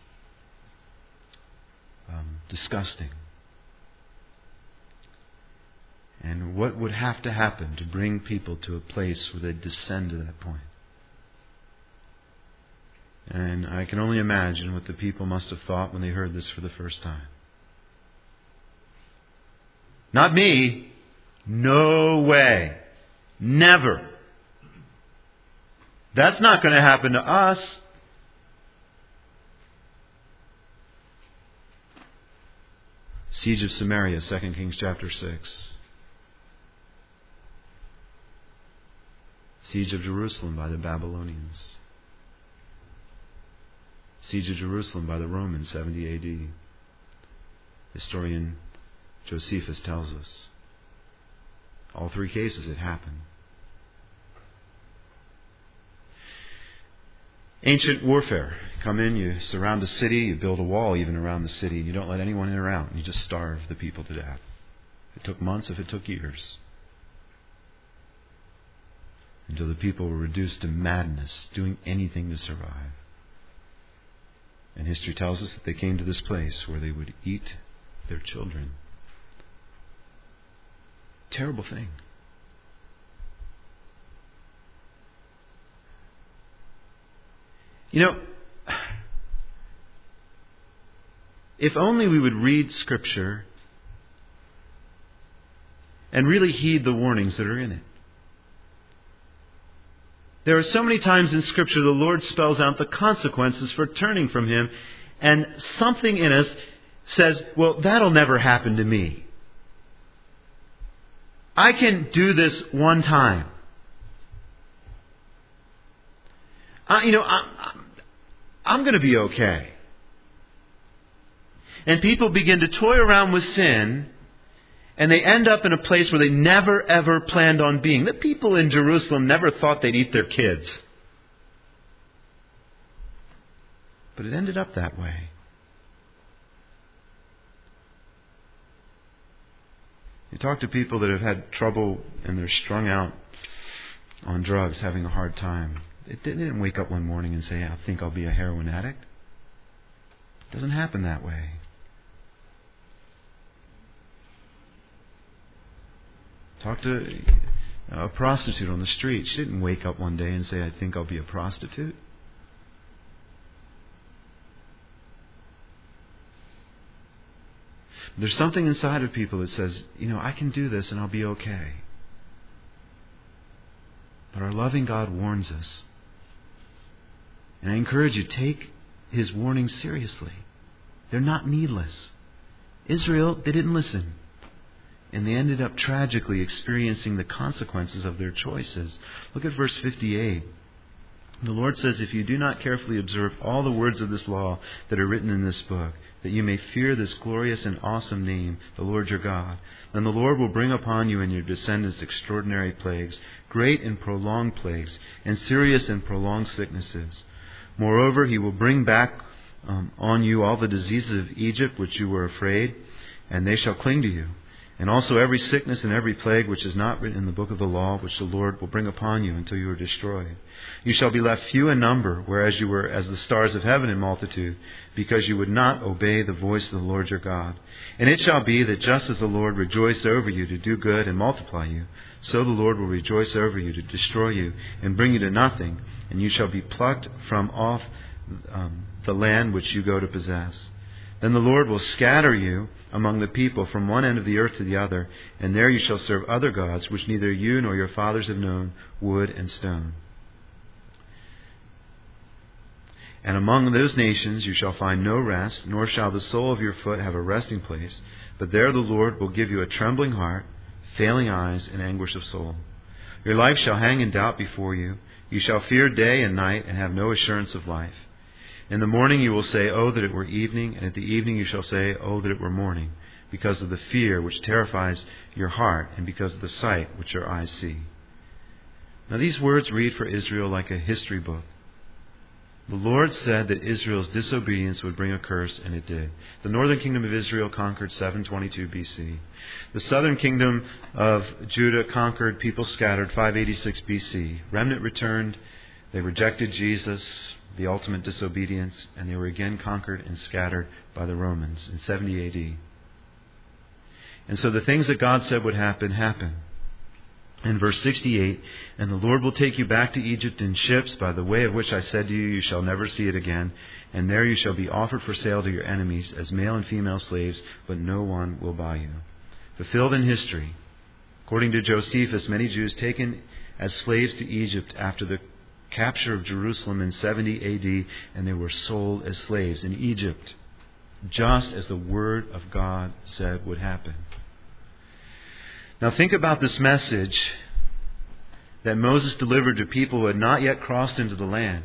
Um, disgusting. And what would have to happen to bring people to a place where they descend to that point? And I can only imagine what the people must have thought when they heard this for the first time. Not me. No way. Never. That's not going to happen to us. Siege of Samaria, Second Kings chapter six. Siege of Jerusalem by the Babylonians. Siege of Jerusalem by the Romans, seventy A D. Historian Josephus tells us. All three cases it happened. Ancient warfare. Come in, you surround a city, you build a wall even around the city, and you don't let anyone in or out, and you just starve the people to death. It took months, if it took years, until the people were reduced to madness, doing anything to survive. And history tells us that they came to this place where they would eat their children. Terrible thing. You know, if only we would read Scripture and really heed the warnings that are in it. There are so many times in Scripture the Lord spells out the consequences for turning from Him, and something in us says, well, that'll never happen to me. I can do this one time. I, you know, I'm, I'm, I'm going to be okay. And people begin to toy around with sin, and they end up in a place where they never ever planned on being. The people in Jerusalem never thought they'd eat their kids. But it ended up that way. You talk to people that have had trouble and they're strung out on drugs, having a hard time. They didn't wake up one morning and say, I think I'll be a heroin addict. It doesn't happen that way. Talk to a prostitute on the street. She didn't wake up one day and say, I think I'll be a prostitute. There's something inside of people that says, you know, I can do this and I'll be okay. But our loving God warns us. And I encourage you, take His warnings seriously. They're not needless. Israel, they didn't listen. And they ended up tragically experiencing the consequences of their choices. Look at verse fifty-eight. The Lord says, if you do not carefully observe all the words of this law that are written in this book, that you may fear this glorious and awesome name, the Lord your God, then the Lord will bring upon you and your descendants extraordinary plagues, great and prolonged plagues, and serious and prolonged sicknesses. Moreover, He will bring back um, on you all the diseases of Egypt which you were afraid, and they shall cling to you. And also every sickness and every plague which is not written in the book of the law, which the Lord will bring upon you until you are destroyed. You shall be left few in number, whereas you were as the stars of heaven in multitude, because you would not obey the voice of the Lord your God. And it shall be that just as the Lord rejoiced over you to do good and multiply you, so the Lord will rejoice over you to destroy you and bring you to nothing, and you shall be plucked from off um, the land which you go to possess. Then the Lord will scatter you among the people from one end of the earth to the other, and there you shall serve other gods, which neither you nor your fathers have known, wood and stone. And among those nations you shall find no rest, nor shall the sole of your foot have a resting place, but there the Lord will give you a trembling heart, failing eyes, and anguish of soul. Your life shall hang in doubt before you. You shall fear day and night, and have no assurance of life. In the morning you will say, oh, that it were evening, and at the evening you shall say, oh, that it were morning, because of the fear which terrifies your heart, and because of the sight which your eyes see. Now these words read for Israel like a history book. The Lord said that Israel's disobedience would bring a curse, and it did. The northern kingdom of Israel conquered seven twenty-two B C. The southern kingdom of Judah conquered, people scattered, five eighty-six B C. Remnant returned, they rejected Jesus, the ultimate disobedience, and they were again conquered and scattered by the Romans in seventy A D. And so the things that God said would happen, happen. In verse sixty-eight, and the Lord will take you back to Egypt in ships by the way of which I said to you, you shall never see it again. And there you shall be offered for sale to your enemies as male and female slaves, but no one will buy you. Fulfilled in history. According to Josephus, many Jews taken as slaves to Egypt after the capture of Jerusalem in seventy A D, and they were sold as slaves in Egypt, just as the Word of God said would happen. Now think about this message that Moses delivered to people who had not yet crossed into the land.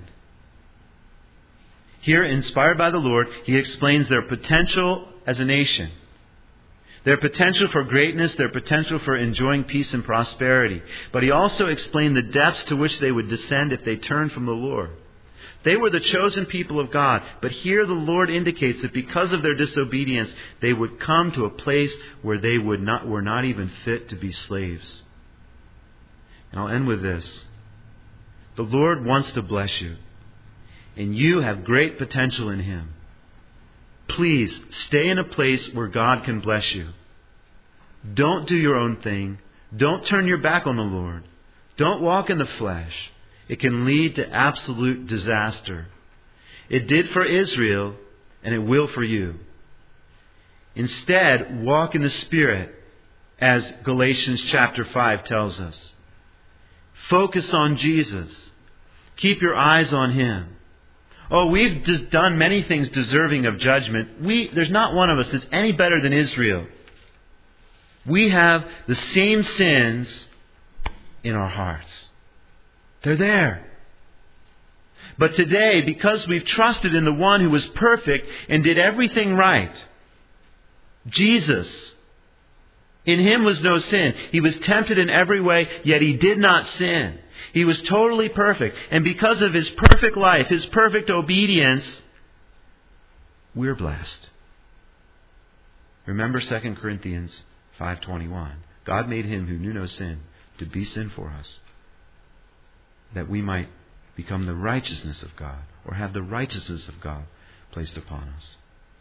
Here, inspired by the Lord, He explains their potential as a nation. Their potential for greatness, their potential for enjoying peace and prosperity. But He also explained the depths to which they would descend if they turned from the Lord. They were the chosen people of God, but here the Lord indicates that because of their disobedience, they would come to a place where they would not, were not even fit to be slaves. And I'll end with this. The Lord wants to bless you, and you have great potential in Him. Please stay in a place where God can bless you. Don't do your own thing. Don't turn your back on the Lord. Don't walk in the flesh. It can lead to absolute disaster. It did for Israel, and it will for you. Instead, walk in the Spirit, as Galatians chapter five tells us. Focus on Jesus. Keep your eyes on Him. Oh, we've just done many things deserving of judgment. We, there's not one of us that's any better than Israel. We have the same sins in our hearts. They're there. But today, because we've trusted in the one who was perfect and did everything right, Jesus, in Him was no sin. He was tempted in every way, yet He did not sin. He was totally perfect. And because of His perfect life, His perfect obedience, we're blessed. Remember Second Corinthians five twenty-one. God made Him who knew no sin to be sin for us, that we might become the righteousness of God, or have the righteousness of God placed upon us.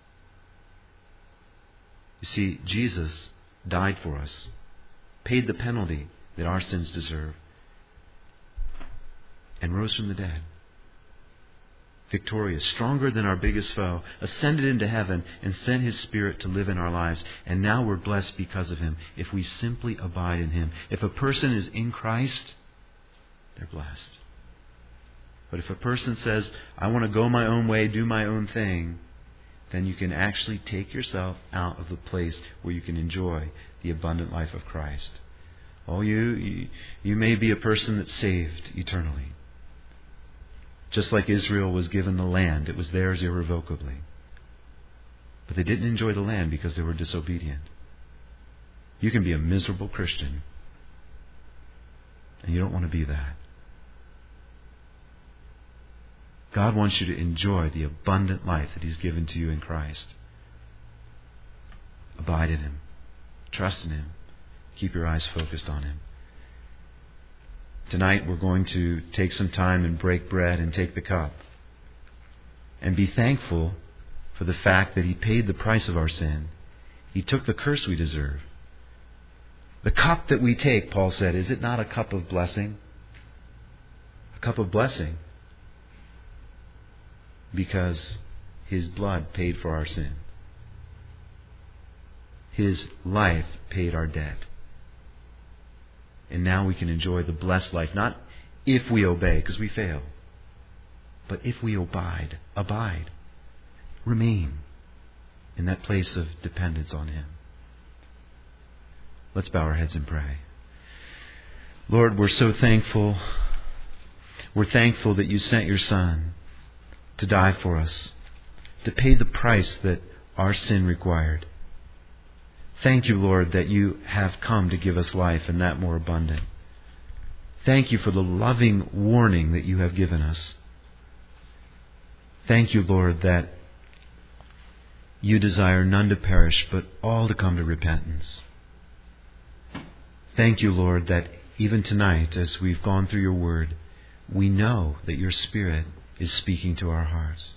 You see, Jesus died for us, paid the penalty that our sins deserve, and rose from the dead. Victorious, stronger than our biggest foe, ascended into heaven and sent His Spirit to live in our lives. And now we're blessed because of Him, if we simply abide in Him. If a person is in Christ, they're blessed. But if a person says, I want to go my own way, do my own thing, then you can actually take yourself out of the place where you can enjoy the abundant life of Christ. Oh, you, you, you may be a person that's saved eternally. Just like Israel was given the land, it was theirs irrevocably. But they didn't enjoy the land because they were disobedient. You can be a miserable Christian, and you don't want to be that. God wants you to enjoy the abundant life that He's given to you in Christ. Abide in Him. Trust in Him. Keep your eyes focused on Him. Tonight we're going to take some time and break bread and take the cup. And be thankful for the fact that He paid the price of our sin. He took the curse we deserve. The cup that we take, Paul said, is it not a cup of blessing? A cup of blessing. Because His blood paid for our sin. His life paid our debt. And now we can enjoy the blessed life, not if we obey, because we fail, but if we abide, abide, remain in that place of dependence on Him. Let's bow our heads and pray. Lord, we're so thankful. We're thankful that You sent Your Son to die for us, to pay the price that our sin required. Thank You, Lord, that You have come to give us life, and that more abundant. Thank You for the loving warning that You have given us. Thank You, Lord, that You desire none to perish, but all to come to repentance. Thank You, Lord, that even tonight, as we've gone through Your Word, we know that Your Spirit is speaking to our hearts.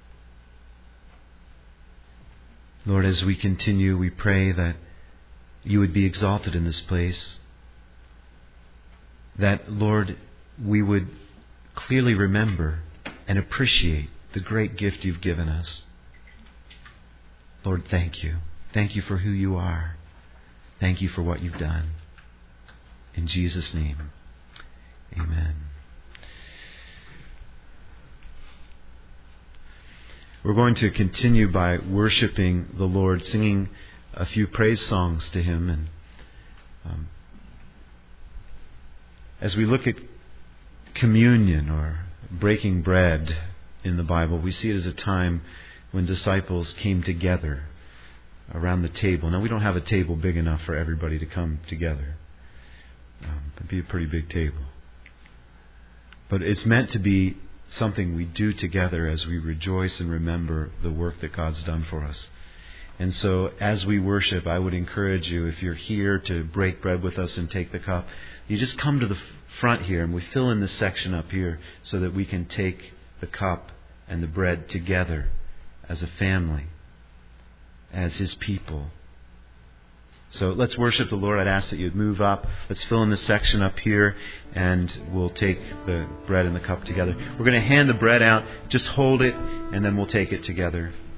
Lord, as we continue, we pray that You would be exalted in this place. that, Lord, we would clearly remember and appreciate the great gift you've given us. Lord, thank you. Thank you for who you are. Thank you for what you've done. In Jesus' name, amen. We're going to continue by worshiping the Lord, singing a few praise songs to Him. And um, as we look at communion or breaking bread in the Bible, we see it as a time when disciples came together around the table. Now, we don't have a table big enough for everybody to come together. Um, it'd be a pretty big table. But it's meant to be something we do together as we rejoice and remember the work that God's done for us. And so as we worship, I would encourage you, if you're here to break bread with us and take the cup, you just come to the front here and we fill in this section up here so that we can take the cup and the bread together as a family, as His people. So let's worship the Lord. I'd ask that you'd move up. Let's fill in this section up here, and we'll take the bread and the cup together. We're going to hand the bread out. Just hold it, and then we'll take it together.